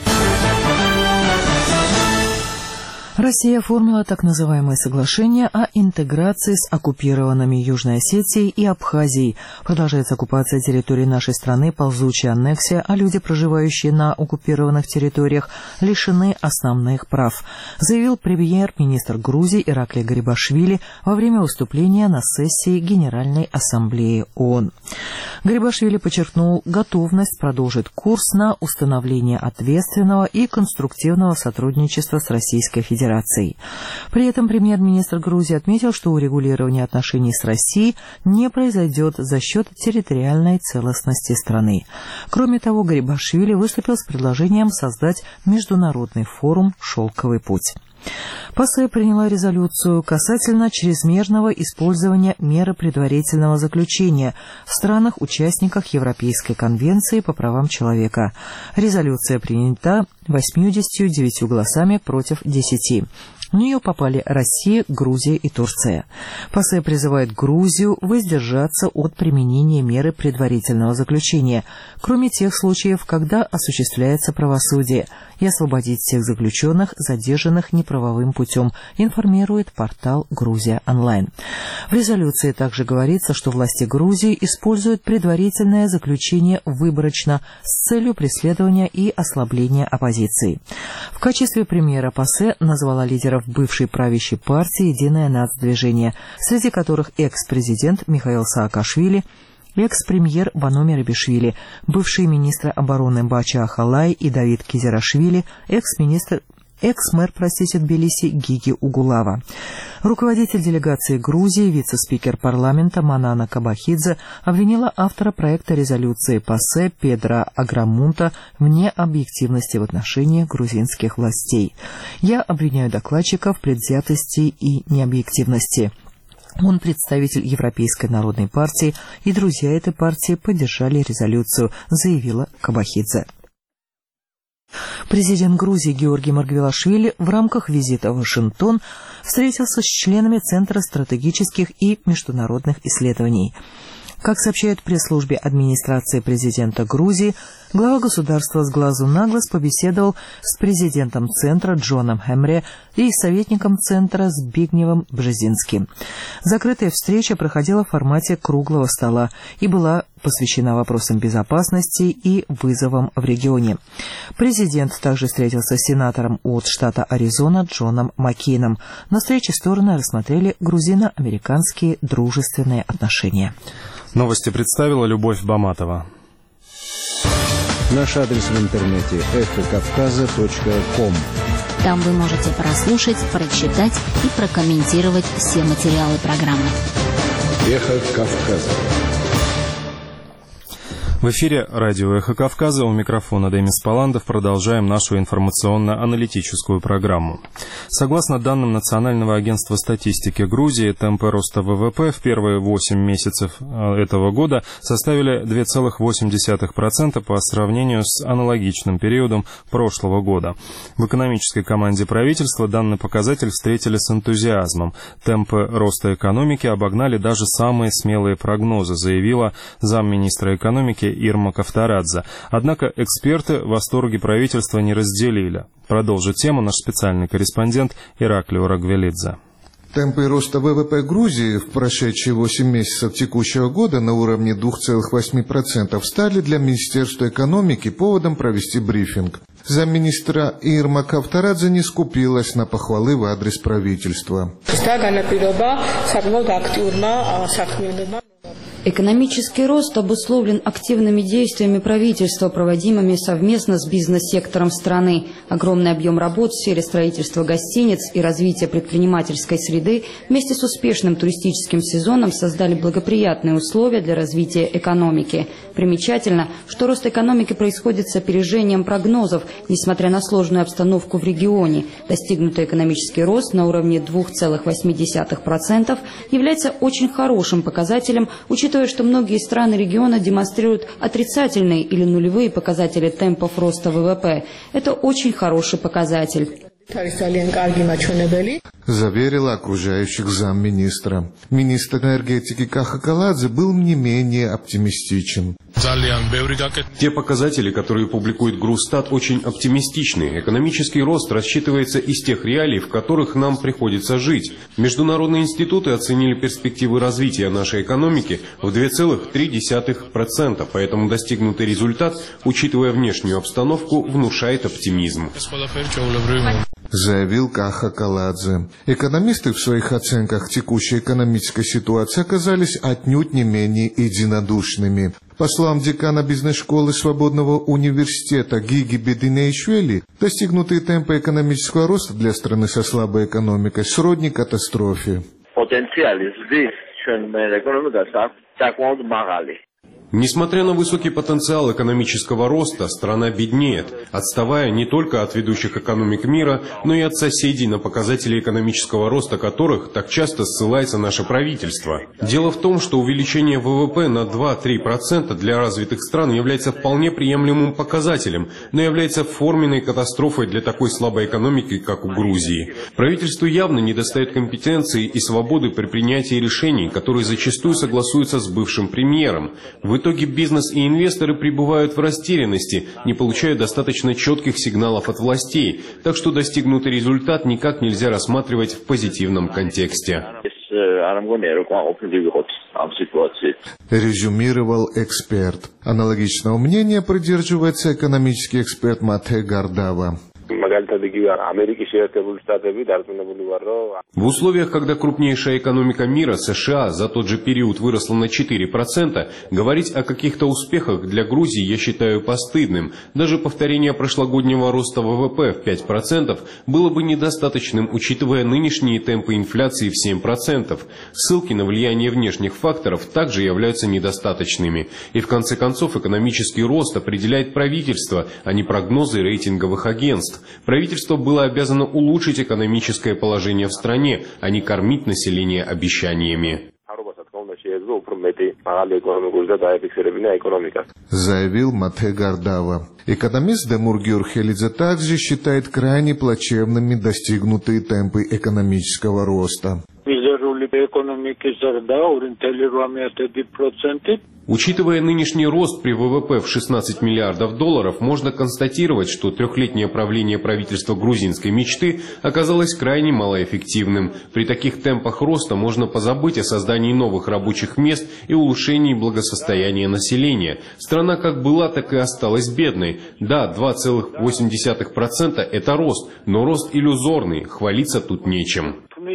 Россия оформила так называемое соглашение о интеграции с оккупированными Южной Осетией и Абхазией. Продолжается оккупация территории нашей страны, ползучая аннексия, а люди, проживающие на оккупированных территориях, лишены основных прав, заявил премьер-министр Грузии Ираклий Гарибашвили во время выступления на сессии Генеральной Ассамблеи ООН. Гарибашвили подчеркнул готовность продолжить курс на установление ответственного и конструктивного сотрудничества с Российской Федерацией. При этом премьер-министр Грузии отметил, что урегулирование отношений с Россией не произойдет за счет территориальной целостности страны. Кроме того, Гарибашвили выступил с предложением создать международный форум «Шелковый путь». ПАСЕ приняла резолюцию касательно чрезмерного использования меры предварительного заключения в странах-участниках Европейской конвенции по правам человека. Резолюция принята 89 голосами против 10. В нее попали Россия, Грузия и Турция. ПАСЕ призывает Грузию воздержаться от применения меры предварительного заключения, кроме тех случаев, когда осуществляется правосудие, и освободить всех заключенных, задержанных неправовым путем, информирует портал «Грузия онлайн». В резолюции также говорится, что власти Грузии используют предварительное заключение выборочно с целью преследования и ослабления оппозиции. В качестве примера ПАСЕ назвала лидеров бывшей правящей партии «Единое нацдвижение», среди которых экс-президент Михаил Саакашвили, экс-премьер Вано Мерабишвили, бывшие министры обороны Бача Ахалай и Давид Кизерашвили, экс-мэр Тбилиси Гиги Угулава. Руководитель делегации Грузии, вице-спикер парламента Манана Кабахидзе обвинила автора проекта резолюции ПАСЕ Педро Аграмунта в необъективности в отношении грузинских властей. «Я обвиняю докладчика в предвзятости и необъективности. Он представитель Европейской народной партии, и друзья этой партии поддержали резолюцию», заявила Кабахидзе. Президент Грузии Георгий Маргвелашвили в рамках визита в Вашингтон встретился с членами Центра стратегических и международных исследований. Как сообщает в пресс-службе администрации президента Грузии, глава государства с глазу на глаз побеседовал с президентом Центра Джоном Хемре и советником Центра Збигневом Бжезинским. Закрытая встреча проходила в формате круглого стола и была посвящена вопросам безопасности и вызовам в регионе. Президент также встретился с сенатором от штата Аризона Джоном Маккейном. На встрече стороны рассмотрели грузино-американские дружественные отношения. Новости представила Любовь Баматова. Наш адрес в интернете эхокавказа.ком. Там вы можете прослушать, прочитать и прокомментировать все материалы программы. Эхо Кавказа. В эфире радио «Эхо Кавказа», у микрофона Демис Паландов. Продолжаем нашу информационно-аналитическую программу. Согласно данным Национального агентства статистики Грузии, темпы роста ВВП в первые 8 месяцев этого года составили 2,8% по сравнению с аналогичным периодом прошлого года. В экономической команде правительства данный показатель встретили с энтузиазмом. Темпы роста экономики обогнали даже самые смелые прогнозы, заявила замминистра экономики Ирма Кавторадзе. Однако эксперты в восторге правительства не разделили. Продолжит тему наш специальный корреспондент Ираклио Рагвелидзе. Темпы роста ВВП Грузии в прошедшие 8 месяцев текущего года на уровне 2,8% стали для Министерства экономики поводом провести брифинг. Замминистра Ирма Кавторадзе не скупилась на похвалы в адрес правительства. Экономический рост обусловлен активными действиями правительства, проводимыми совместно с бизнес-сектором страны. Огромный объем работ в сфере строительства гостиниц и развития предпринимательской среды вместе с успешным туристическим сезоном создали благоприятные условия для развития экономики. Примечательно, что рост экономики происходит с опережением прогнозов, несмотря на сложную обстановку в регионе. Достигнутый экономический рост на уровне 2,8% является очень хорошим показателем, учитывая, что многие страны региона демонстрируют отрицательные или нулевые показатели темпов роста ВВП. Это очень хороший показатель, заверила окружающих замминистра. Министр энергетики Каха Каладзе был не менее оптимистичен. Те показатели, которые публикует Грустат, очень оптимистичны. Экономический рост рассчитывается из тех реалий, в которых нам приходится жить. Международные институты оценили перспективы развития нашей экономики в 2,3%, поэтому достигнутый результат, учитывая внешнюю обстановку, внушает оптимизм. Заявил Каха Каладзе. Экономисты в своих оценках текущей экономической ситуации оказались отнюдь не менее единодушными. По словам декана бизнес-школы Свободного университета Гиги Бединеишвили, достигнутые темпы экономического роста для страны со слабой экономикой сродни катастрофе. Несмотря на высокий потенциал экономического роста, страна беднеет, отставая не только от ведущих экономик мира, но и от соседей, на показатели экономического роста которых так часто ссылается наше правительство. Дело в том, что увеличение ВВП на 2-3% для развитых стран является вполне приемлемым показателем, но является форменной катастрофой для такой слабой экономики, как у Грузии. Правительству явно недостает компетенции и свободы при принятии решений, которые зачастую согласуются с бывшим премьером. В итоге бизнес и инвесторы пребывают в растерянности, не получая достаточно четких сигналов от властей, так что достигнутый результат никак нельзя рассматривать в позитивном контексте. Резюмировал эксперт. Аналогичного мнения придерживается экономический эксперт Матэ Гардава. В условиях, когда крупнейшая экономика мира, США, за тот же период выросла на 4%, говорить о каких-то успехах для Грузии я считаю постыдным. Даже повторение прошлогоднего роста ВВП в 5% было бы недостаточным, учитывая нынешние темпы инфляции в 7%. Ссылки на влияние внешних факторов также являются недостаточными. И в конце концов экономический рост определяет правительство, а не прогнозы рейтинговых агентств. Правительство было обязано улучшить экономическое положение в стране, а не кормить население обещаниями. Заявил Матэ Гардава. Экономист Демур Георхелидзе также считает крайне плачевными достигнутые темпы экономического роста. Учитывая нынешний рост при ВВП в 16 миллиардов долларов, можно констатировать, что трехлетнее правление правительства грузинской мечты оказалось крайне малоэффективным. При таких темпах роста можно позабыть о создании новых рабочих мест и улучшении благосостояния населения. Страна как была, так и осталась бедной. Да, 2,8% это рост, но рост иллюзорный, хвалиться тут нечем.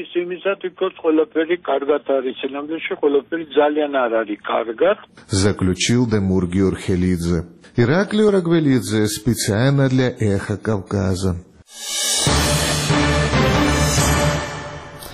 Заключил Демур Георхелидзе. Ираклио Рагвелидзе специально для «Эхо Кавказа».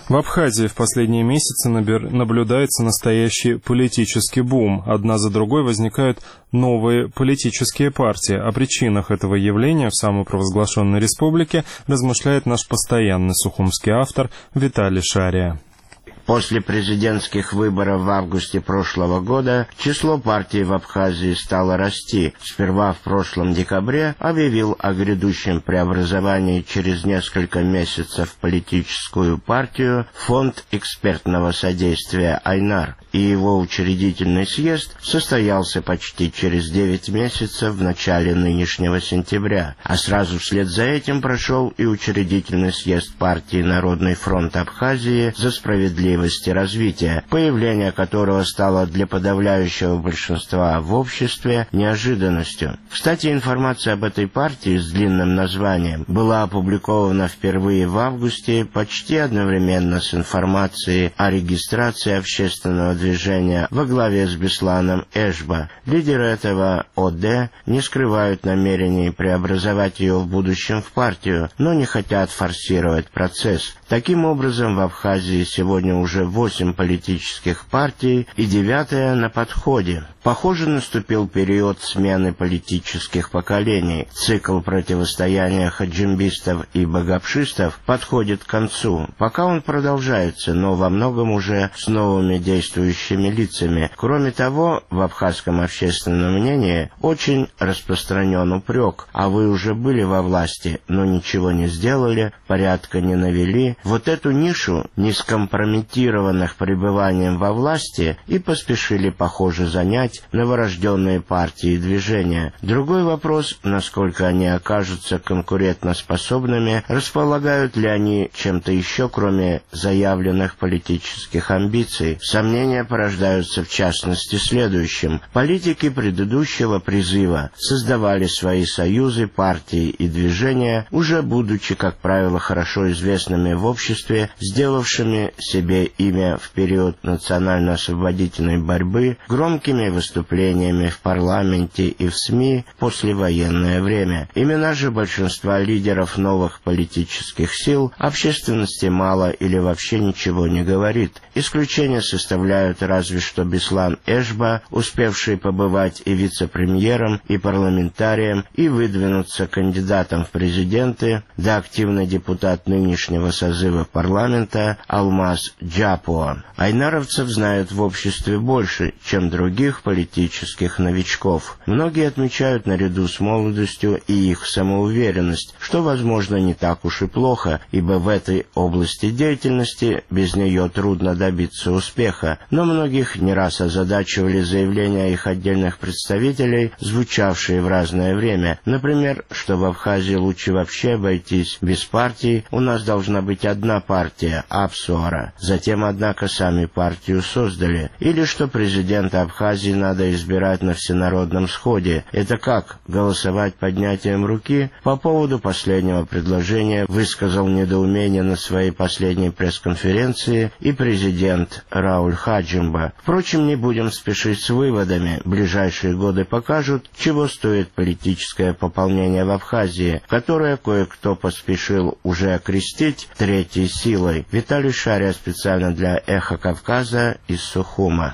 В Абхазии в последние месяцы наблюдается настоящий политический бум. Одна за другой возникают новые политические партии. О причинах этого явления в самопровозглашенной республике размышляет наш постоянный сухумский автор Виталий Шария. После президентских выборов в августе прошлого года число партий в Абхазии стало расти. Сперва в прошлом декабре объявил о грядущем преобразовании через несколько месяцев политическую партию Фонд экспертного содействия «Айнар», и его учредительный съезд состоялся почти через 9 месяцев в начале нынешнего сентября. А сразу вслед за этим прошел и учредительный съезд партии «Народный фронт Абхазии за справедливость и развитие», появление которого стало для подавляющего большинства в обществе неожиданностью. Кстати, информация об этой партии с длинным названием была опубликована впервые в августе почти одновременно с информацией о регистрации общественного движения во главе с Бесланом Эшба. Лидеры этого ОД не скрывают намерений преобразовать ее в будущем в партию, но не хотят форсировать процесс. Таким образом, в Абхазии сегодня уже 8 политических партий и 9-я на подходе. Похоже, наступил период смены политических поколений. Цикл противостояния хаджимбистов и багапшистов подходит к концу. Пока он продолжается, но во многом уже с новыми действующими лицами. Кроме того, в абхазском общественном мнении очень распространен упрек: а вы уже были во власти, но ничего не сделали, порядка не навели. Вот эту нишу нескомпрометированных пребыванием во власти и поспешили, похоже, занять новорожденные партии и движения. Другой вопрос, насколько они окажутся конкурентоспособными, располагают ли они чем-то еще, кроме заявленных политических амбиций. Сомнения порождаются в частности следующим. Политики предыдущего призыва создавали свои союзы, партии и движения, уже будучи, как правило, хорошо известными в обществе, сделавшими себе имя в период национально-освободительной борьбы, громкими выступлениями в парламенте и в СМИ в послевоенное время. Имена же большинства лидеров новых политических сил общественности мало или вообще ничего не говорит. Исключение составляют разве что Беслан Эшба, успевший побывать и вице-премьером, и парламентарием, и выдвинуться кандидатом в президенты, да активный депутат нынешнего созыва парламента Алмаз Джапуа. Айнаровцев знают в обществе больше, чем других политических новичков. Многие отмечают наряду с молодостью и их самоуверенность, что, возможно, не так уж и плохо, ибо в этой области деятельности без нее трудно добиться успеха, но многих не раз озадачивали заявления их отдельных представителей, звучавшие в разное время. Например, что в Абхазии лучше вообще обойтись без партий, у нас должна быть одна партия, Апсуара. Затем, однако, сами партию создали. Или что президента Абхазии надо избирать на всенародном сходе. Это как? Голосовать поднятием руки? По поводу последнего предложения высказал недоумение на своей последней пресс-конференции и президент Рауль Хаджимба. Впрочем, не будем спешить с выводами. Ближайшие годы покажут, чего стоит политическое пополнение в Абхазии, которое кое-кто поспешил уже окрестить третьей силой. Виталий Шария специально для «Эхо Кавказа» из Сухума.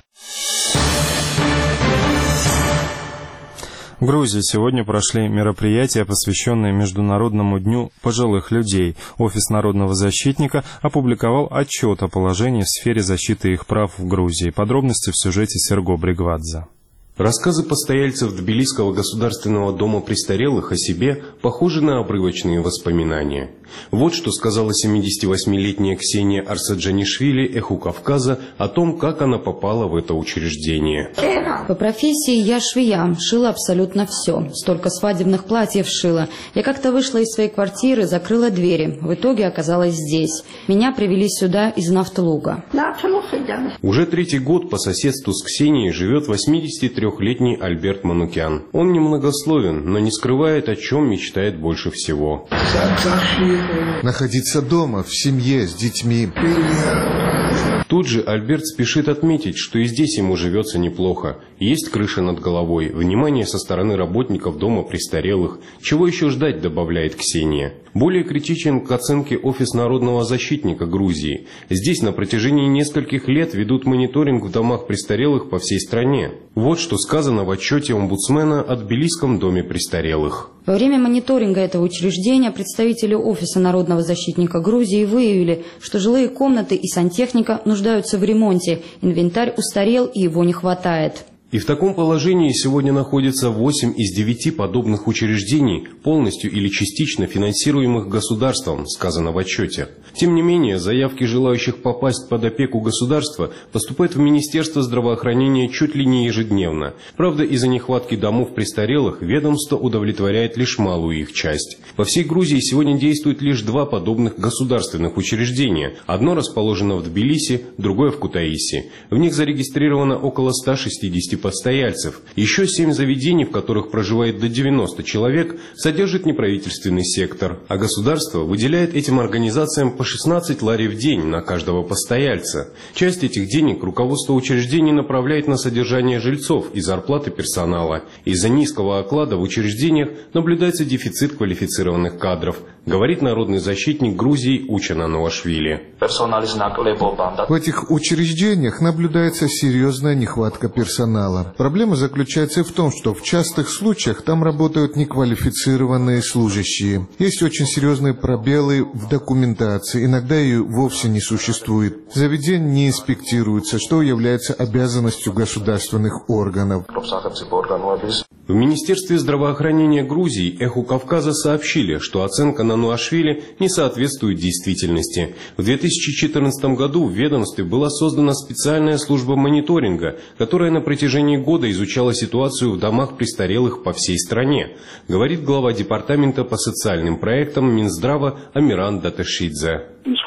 В Грузии сегодня прошли мероприятия, посвященные Международному дню пожилых людей. Офис народного защитника опубликовал отчет о положении в сфере защиты их прав в Грузии. Подробности в сюжете Серго Бригвадзе. Рассказы постояльцев Тбилисского государственного дома престарелых о себе похожи на обрывочные воспоминания. Вот что сказала 78-летняя Ксения Арсаджанишвили «Эху Кавказа» о том, как она попала в это учреждение. По профессии я швея, шила абсолютно все. Столько свадебных платьев шила. Я как-то вышла из своей квартиры, закрыла двери. В итоге оказалась здесь. Меня привели сюда из Нафталуга. Уже третий год по соседству с Ксенией живет 83-летний Альберт Манукян. Он немногословен, но не скрывает, о чем мечтает больше всего. Находиться дома, в семье, с детьми. Тут же Альберт спешит отметить, что и здесь ему живется неплохо. Есть крыша над головой, внимание со стороны работников дома престарелых. Чего еще ждать, добавляет Ксения. Более критичен к оценке Офис народного защитника Грузии. Здесь на протяжении нескольких лет ведут мониторинг в домах престарелых по всей стране. Вот что сказано в отчете омбудсмена о Тбилисском доме престарелых. Во время мониторинга этого учреждения представители Офиса народного защитника Грузии выявили, что жилые комнаты и сантехника нуждаются в ремонте, инвентарь устарел и его не хватает. И в таком положении сегодня находится 8 из 9 подобных учреждений, полностью или частично финансируемых государством, сказано в отчете. Тем не менее, заявки желающих попасть под опеку государства поступают в Министерство здравоохранения чуть ли не ежедневно. Правда, из-за нехватки домов престарелых ведомство удовлетворяет лишь малую их часть. По всей Грузии сегодня действует лишь 2 подобных государственных учреждения. Одно расположено в Тбилиси, другое в Кутаиси. В них зарегистрировано около 160 постояльцев. Еще 7 заведений, в которых проживает до 90 человек, содержит неправительственный сектор, а государство выделяет этим организациям по 16 лари в день на каждого постояльца. Часть этих денег руководство учреждений направляет на содержание жильцов и зарплаты персонала. Из-за низкого оклада в учреждениях наблюдается дефицит квалифицированных кадров, говорит народный защитник Грузии Учен Ануашвили. В этих учреждениях наблюдается серьезная нехватка персонала. Проблема заключается в том, что в частых случаях там работают неквалифицированные служащие. Есть очень серьезные пробелы в документации, иногда ее вовсе не существует. Заведения не инспектируются, что является обязанностью государственных органов. В Министерстве здравоохранения Грузии «Эху Кавказа» сообщили, что оценка Нануашвили не соответствует действительности. В 2014 году в ведомстве была создана специальная служба мониторинга, которая на протяжении года изучала ситуацию в домах престарелых по всей стране, говорит глава департамента по социальным проектам Минздрава Амиран Даташидзе.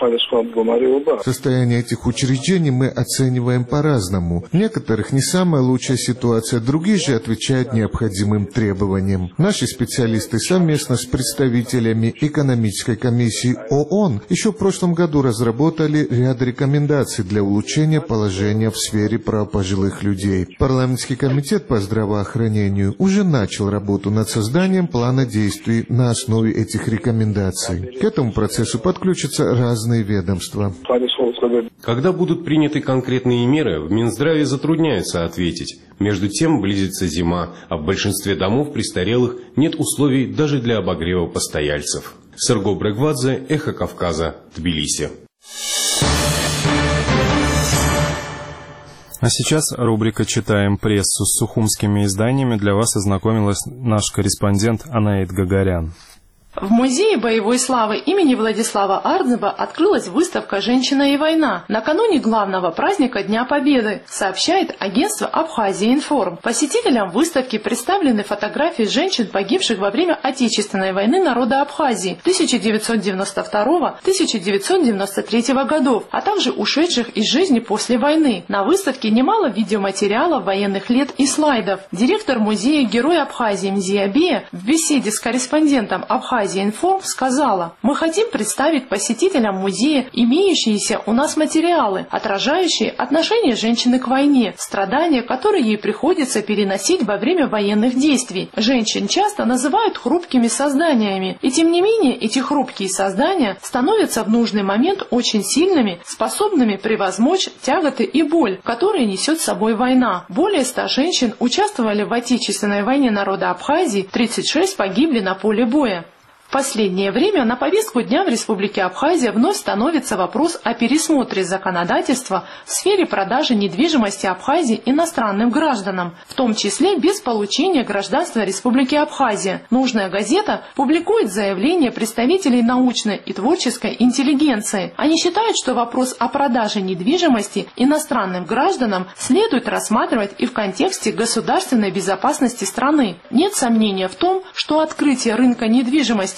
Состояние этих учреждений мы оцениваем по-разному. В некоторых не самая лучшая ситуация, другие же отвечают необходимым требованиям. Наши специалисты совместно с представителями экономической комиссии ООН еще в прошлом году разработали ряд рекомендаций для улучшения положения в сфере прав пожилых людей. Парламентский комитет по здравоохранению уже начал работу над созданием плана действий на основе этих рекомендаций. К этому процессу подключатся разные ведомства. Когда будут приняты конкретные меры, в Минздраве затрудняются ответить. Между тем близится зима, а в большинстве домов престарелых нет условий даже для обогрева постояльцев. Серго Брегвадзе, Эхо Кавказа, Тбилиси. А сейчас рубрика «Читаем прессу». С сухумскими изданиями для вас ознакомилась наш корреспондент Анаит Гагарян. В Музее боевой славы имени Владислава Ардзеба открылась выставка «Женщина и война» накануне главного праздника Дня Победы, сообщает агентство «Абхазия-Информ». Посетителям выставки представлены фотографии женщин, погибших во время Отечественной войны народа Абхазии 1992-1993 годов, а также ушедших из жизни после войны. На выставке немало видеоматериалов военных лет и слайдов. Директор музея «Герой Абхазии» Мзиабея в беседе с корреспондентом Абхазии «Информ» сказала: «Мы хотим представить посетителям музея имеющиеся у нас материалы, отражающие отношение женщины к войне, страдания, которые ей приходится переносить во время военных действий. Женщин часто называют хрупкими созданиями, и тем не менее эти хрупкие создания становятся в нужный момент очень сильными, способными превозмочь тяготы и боль, которые несет с собой война. Более 100 женщин участвовали в Отечественной войне народа Абхазии, 36 погибли на поле боя». В последнее время на повестку дня в Республике Абхазия вновь становится вопрос о пересмотре законодательства в сфере продажи недвижимости Абхазии иностранным гражданам, в том числе без получения гражданства Республики Абхазия. Нужная газета публикует заявление представителей научной и творческой интеллигенции. Они считают, что вопрос о продаже недвижимости иностранным гражданам следует рассматривать и в контексте государственной безопасности страны. Нет сомнения в том, что открытие рынка недвижимости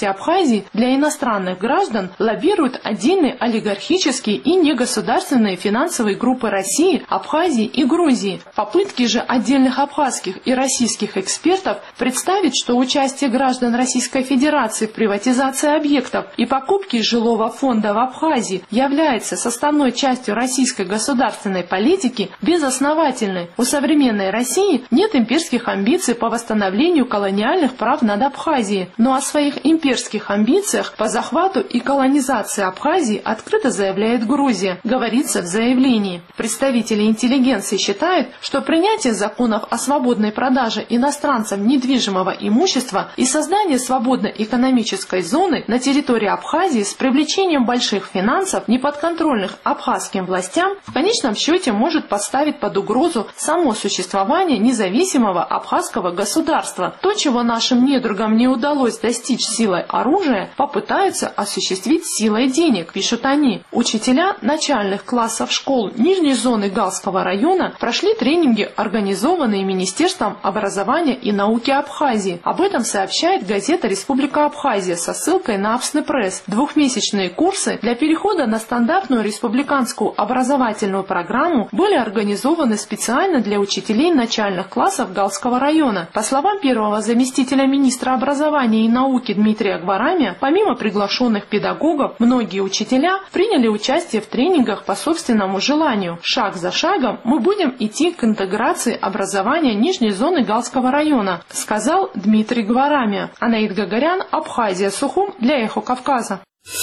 Абхазии для иностранных граждан лоббируют отдельные олигархические и негосударственные финансовые группы России, Абхазии и Грузии. Попытки же отдельных абхазских и российских экспертов представить, что участие граждан Российской Федерации в приватизации объектов и покупке жилого фонда в Абхазии является составной частью российской государственной политики, безосновательны. У современной России нет имперских амбиций по восстановлению колониальных прав над Абхазией, но о своих имперских амбициях по захвату и колонизации Абхазии открыто заявляет Грузия, говорится в заявлении. Представители интеллигенции считают, что принятие законов о свободной продаже иностранцам недвижимого имущества и создание свободной экономической зоны на территории Абхазии с привлечением больших финансов, неподконтрольных абхазским властям, в конечном счете может поставить под угрозу само существование независимого абхазского государства. То, чего нашим недругам не удалось достичь силой оружия, попытаются осуществить силой денег, пишут они. Учителя начальных классов школ нижней зоны Галского района прошли тренинги, организованные Министерством образования и науки Абхазии. Об этом сообщает газета «Республика Абхазия» со ссылкой на Апсный пресс. Двухмесячные курсы для перехода на стандартную республиканскую образовательную программу были организованы специально для учителей начальных классов Галского района. По словам первого заместителя министра образования и науки Дмитрия Гварамия, помимо приглашенных педагогов, многие учителя приняли участие в тренингах по собственному желанию. Шаг за шагом мы будем идти к интеграции образования нижней зоны Галского района, сказал Дмитрий Гварамия. Анаид Гагарян, Абхазия, Сухум для Эхо Кавказа.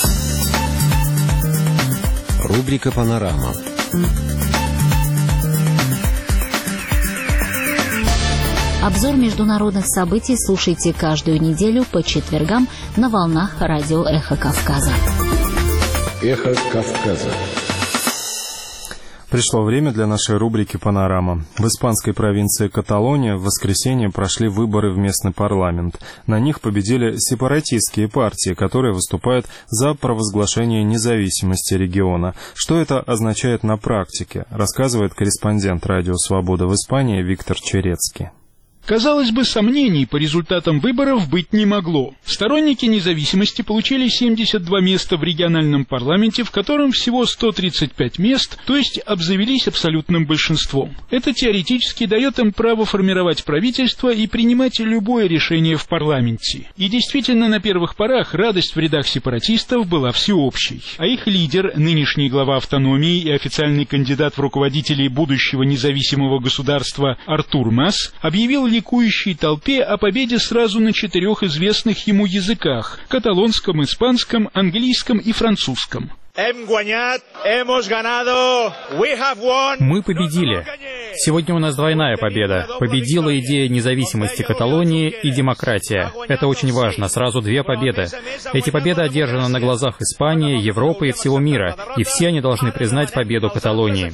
Рубрика «Панорама». Обзор международных событий слушайте каждую неделю по четвергам на волнах радио «Эхо Кавказа». «Эхо Кавказа». Пришло время для нашей рубрики «Панорама». В испанской провинции Каталония в воскресенье прошли выборы в местный парламент. На них победили сепаратистские партии, которые выступают за провозглашение независимости региона. Что это означает на практике, рассказывает корреспондент «Радио Свобода» в Испании Виктор Черецкий. Казалось бы, сомнений по результатам выборов быть не могло. Сторонники независимости получили 72 места в региональном парламенте, в котором всего 135 мест, то есть обзавелись абсолютным большинством. Это теоретически дает им право формировать правительство и принимать любое решение в парламенте. И действительно, на первых порах радость в рядах сепаратистов была всеобщей. А их лидер, нынешний глава автономии и официальный кандидат в руководители будущего независимого государства Артур Мас, объявил ликующей толпе о победе сразу на 4 известных ему языках – каталонском, испанском, английском и французском. Мы победили. Сегодня у нас двойная победа. Победила идея независимости Каталонии и демократия. Это очень важно. Сразу 2 победы. Эти победы одержаны на глазах Испании, Европы и всего мира. И все они должны признать победу Каталонии.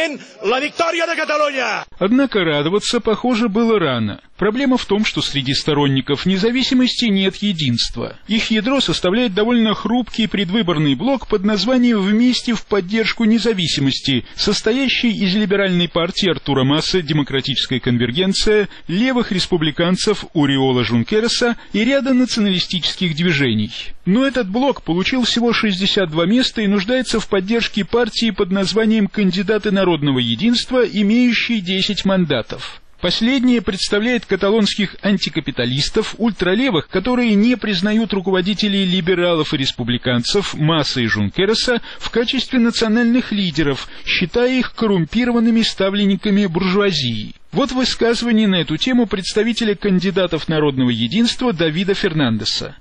Однако радоваться, похоже, было рано. Проблема в том, что среди сторонников независимости нет единства. Их ядро составляет довольно хрупкий предвыборный блок под названием «Вместе в поддержку независимости», состоящий из либеральной партии Артура Маса «Демократическая конвергенция», левых республиканцев Ориола Жункереса и ряда националистических движений. Но этот блок получил всего 62 места и нуждается в поддержке партии под названием «Кандидаты народного единства», имеющей 10 мандатов. Последнее представляет каталонских антикапиталистов, ультралевых, которые не признают руководителей либералов и республиканцев Маса и Жункереса в качестве национальных лидеров, считая их коррумпированными ставленниками буржуазии. Вот высказывание на эту тему представителя кандидатов народного единства Давида Фернандеса.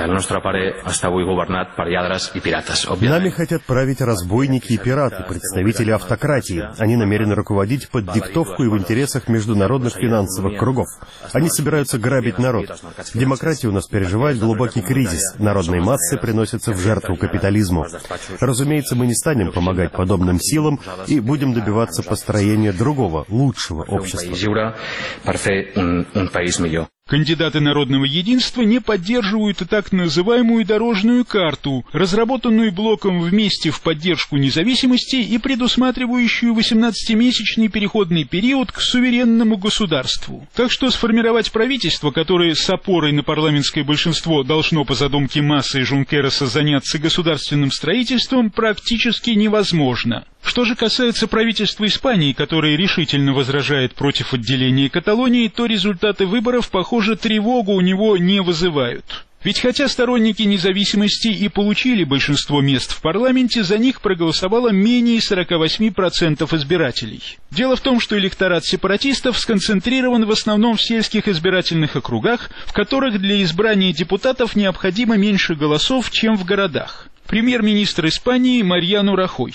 Нами хотят править разбойники и пираты, представители автократии. Они намерены руководить под диктовку и в интересах международных финансовых кругов. Они собираются грабить народ. Демократия у нас переживает глубокий кризис. Народные массы приносятся в жертву капитализму. Разумеется, мы не станем помогать подобным силам и будем добиваться построения другого, лучшего общества. Кандидаты Народного единства не поддерживают и так называемую дорожную карту, разработанную блоком «Вместе в поддержку независимости» и предусматривающую 18-месячный переходный период к суверенному государству. Так что сформировать правительство, которое с опорой на парламентское большинство должно по задумке Масса и Жункереса заняться государственным строительством, практически невозможно. Что же касается правительства Испании, которое решительно возражает против отделения Каталонии, то результаты выборов, похоже, тревогу у него не вызывают. Ведь хотя сторонники независимости и получили большинство мест в парламенте, за них проголосовало менее 48% избирателей. Дело в том, что электорат сепаратистов сконцентрирован в основном в сельских избирательных округах, в которых для избрания депутатов необходимо меньше голосов, чем в городах. Премьер-министр Испании Мариано Рахой.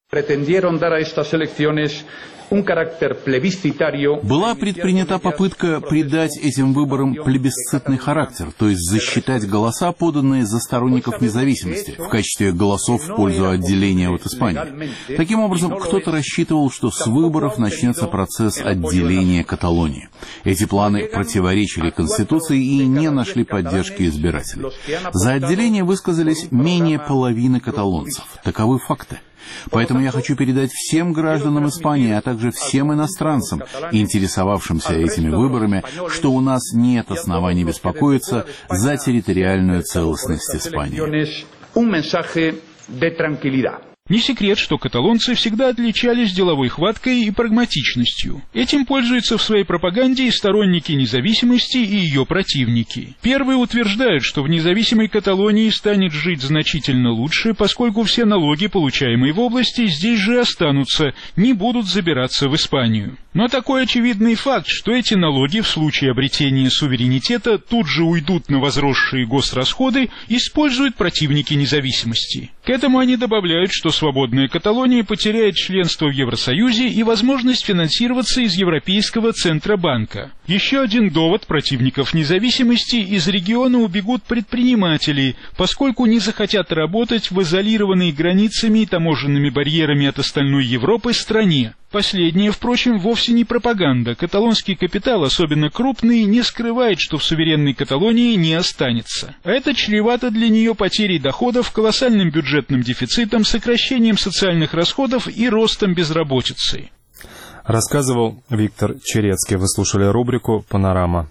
Была предпринята попытка придать этим выборам плебисцитный характер, то есть засчитать голоса, поданные за сторонников независимости, в качестве голосов в пользу отделения от Испании. Таким образом, кто-то рассчитывал, что с выборов начнется процесс отделения Каталонии. Эти планы противоречили Конституции и не нашли поддержки избирателей. За отделение высказались менее половины каталонцев. Таковы факты. Поэтому я хочу передать всем гражданам Испании, а также всем иностранцам, интересовавшимся этими выборами, что у нас нет оснований беспокоиться за территориальную целостность Испании. Не секрет, что каталонцы всегда отличались деловой хваткой и прагматичностью. Этим пользуются в своей пропаганде и сторонники независимости, и ее противники. Первые утверждают, что в независимой Каталонии станет жить значительно лучше, поскольку все налоги, получаемые в области, здесь же останутся, не будут забираться в Испанию. Но такой очевидный факт, что эти налоги в случае обретения суверенитета тут же уйдут на возросшие госрасходы, используют противники независимости. К этому они добавляют, что свободная Каталония потеряет членство в Евросоюзе и возможность финансироваться из Европейского Центробанка. Еще один довод противников независимости: из региона убегут предприниматели, поскольку не захотят работать в изолированной границами и таможенными барьерами от остальной Европы стране. Последнее, впрочем, вовсе не пропаганда. Каталонский капитал, особенно крупный, не скрывает, что в суверенной Каталонии не останется. А это чревато для нее потерей доходов, колоссальным бюджетным дефицитом, сокращением социальных расходов и ростом безработицы. Рассказывал Виктор Черецкий. Вы слушали рубрику «Панорама».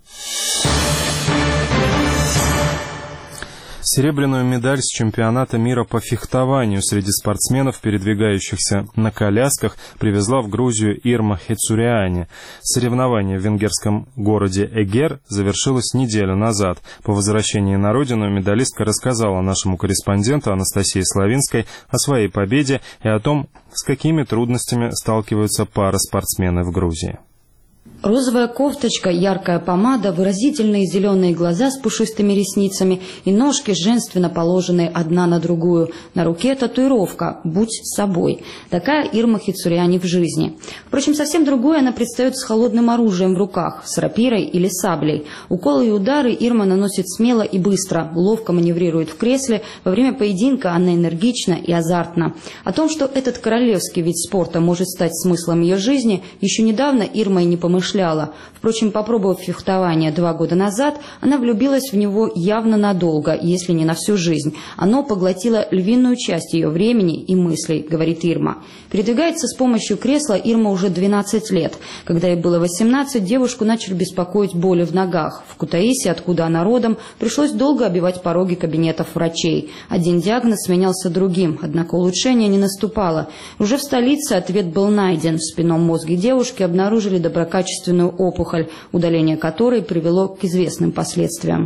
Серебряную медаль с чемпионата мира по фехтованию среди спортсменов, передвигающихся на колясках, привезла в Грузию Ирма Хицуряни. Соревнование в венгерском городе Эгер завершилось неделю назад. По возвращении на родину медалистка рассказала нашему корреспонденту Анастасии Славинской о своей победе и о том, с какими трудностями сталкиваются параспортсмены в Грузии. Розовая кофточка, яркая помада, выразительные зеленые глаза с пушистыми ресницами и ножки, женственно положенные одна на другую. На руке татуировка «Будь собой». Такая Ирма Хицуряни в жизни. Впрочем, совсем другое она предстает с холодным оружием в руках, с рапирой или саблей. Уколы и удары Ирма наносит смело и быстро, ловко маневрирует в кресле. Во время поединка она энергична и азартна. О том, что этот королевский вид спорта может стать смыслом ее жизни, еще недавно Ирма и не помышляла. Впрочем, попробовав фехтование 2 года назад, она влюбилась в него явно надолго, если не на всю жизнь. Оно поглотило львиную часть ее времени и мыслей, говорит Ирма. Передвигается с помощью кресла Ирма уже 12 лет. Когда ей было 18, девушку начали беспокоить боли в ногах. В Кутаиси, откуда она родом, пришлось долго обивать пороги кабинетов врачей. Один диагноз сменялся другим, однако улучшение не наступало. Уже в столице ответ был найден. В спинном мозге девушки обнаружили доброкачественную опухоль, удаление которой привело к известным последствиям.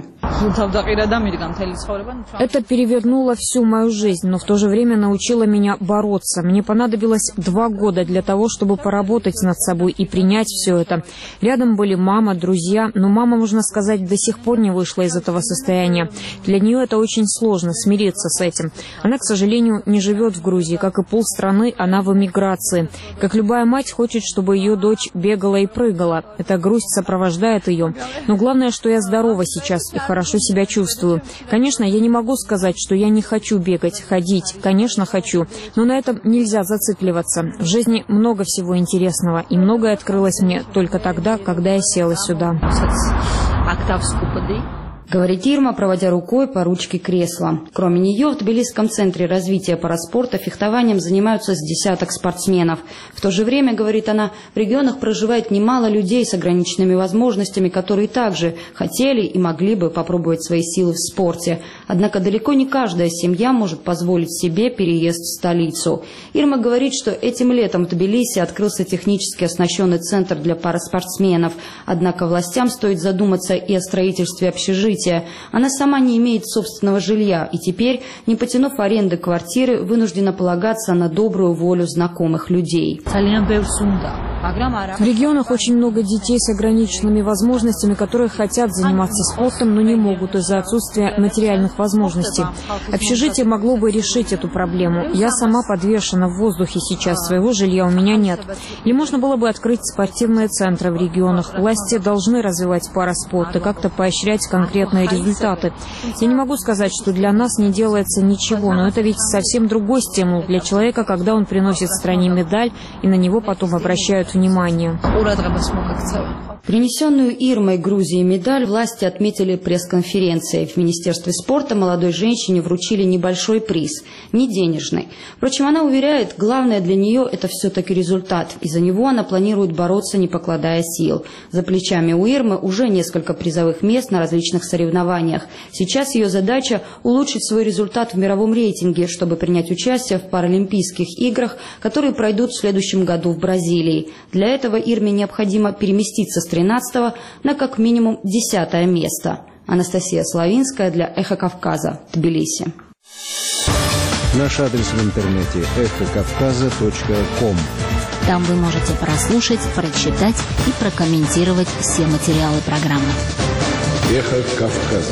Это перевернуло всю мою жизнь, но в то же время научило меня бороться. Мне понадобилось 2 года для того, чтобы поработать над собой и принять все это. Рядом были мама, друзья, но мама, можно сказать, до сих пор не вышла из этого состояния. Для нее это очень сложно, смириться с этим. Она, к сожалению, не живет в Грузии, как и полстраны, она в эмиграции. Как любая мать хочет, чтобы ее дочь бегала и прыгала. плакала. Эта грусть сопровождает ее. Но главное, что я здорова сейчас и хорошо себя чувствую. Конечно, я не могу сказать, что я не хочу бегать, ходить. Конечно, хочу. Но на этом нельзя зацикливаться. В жизни много всего интересного. И многое открылось мне только тогда, когда я села сюда. Говорит Ирма, проводя рукой по ручке кресла. Кроме нее, в Тбилисском центре развития параспорта фехтованием занимаются с десяток спортсменов. В то же время, говорит она, в регионах проживает немало людей с ограниченными возможностями, которые также хотели и могли бы попробовать свои силы в спорте. Однако далеко не каждая семья может позволить себе переезд в столицу. Ирма говорит, что этим летом в Тбилиси открылся технически оснащенный центр для параспортсменов. Однако властям стоит задуматься и о строительстве общежития. Она сама не имеет собственного жилья и теперь, не потянув аренды квартиры, вынуждена полагаться на добрую волю знакомых людей. В регионах очень много детей с ограниченными возможностями, которые хотят заниматься спортом, но не могут из-за отсутствия материальных возможностей. Общежитие могло бы решить эту проблему. Я сама подвешена в воздухе сейчас, своего жилья у меня нет. Или можно было бы открыть спортивные центры в регионах. Власти должны развивать параспорт и как-то поощрять конкретные результаты. Я не могу сказать, что для нас не делается ничего, но это ведь совсем другой стимул для человека, когда он приносит стране медаль, и на него потом обращают внимание. Принесенную Ирмой Грузии медаль власти отметили пресс-конференцией. В Министерстве спорта молодой женщине вручили небольшой приз, не денежный. Впрочем, она уверяет, главное для нее это все-таки результат. И за него она планирует бороться, не покладая сил. За плечами у Ирмы уже несколько призовых мест на различных соревнованиях. Сейчас ее задача улучшить свой результат в мировом рейтинге, чтобы принять участие в Паралимпийских играх, которые пройдут в следующем году в Бразилии. Для этого Ирме необходимо переместиться с 13 на как минимум 10 место. Анастасия Славинская для «Эхо Кавказа», Тбилиси. Наш адрес в интернете эхокавказа.ком. Там вы можете прослушать, прочитать и прокомментировать все материалы программы. Эхо Кавказа.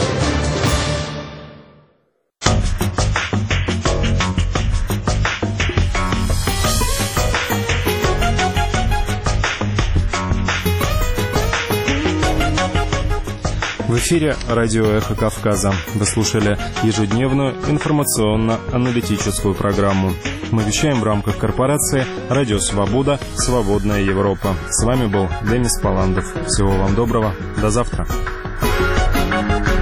В эфире радио «Эхо Кавказа». Вы слушали ежедневную информационно-аналитическую программу. Мы вещаем в рамках корпорации «Радио Свобода. Свободная Европа». С вами был Денис Паландов. Всего вам доброго. До завтра.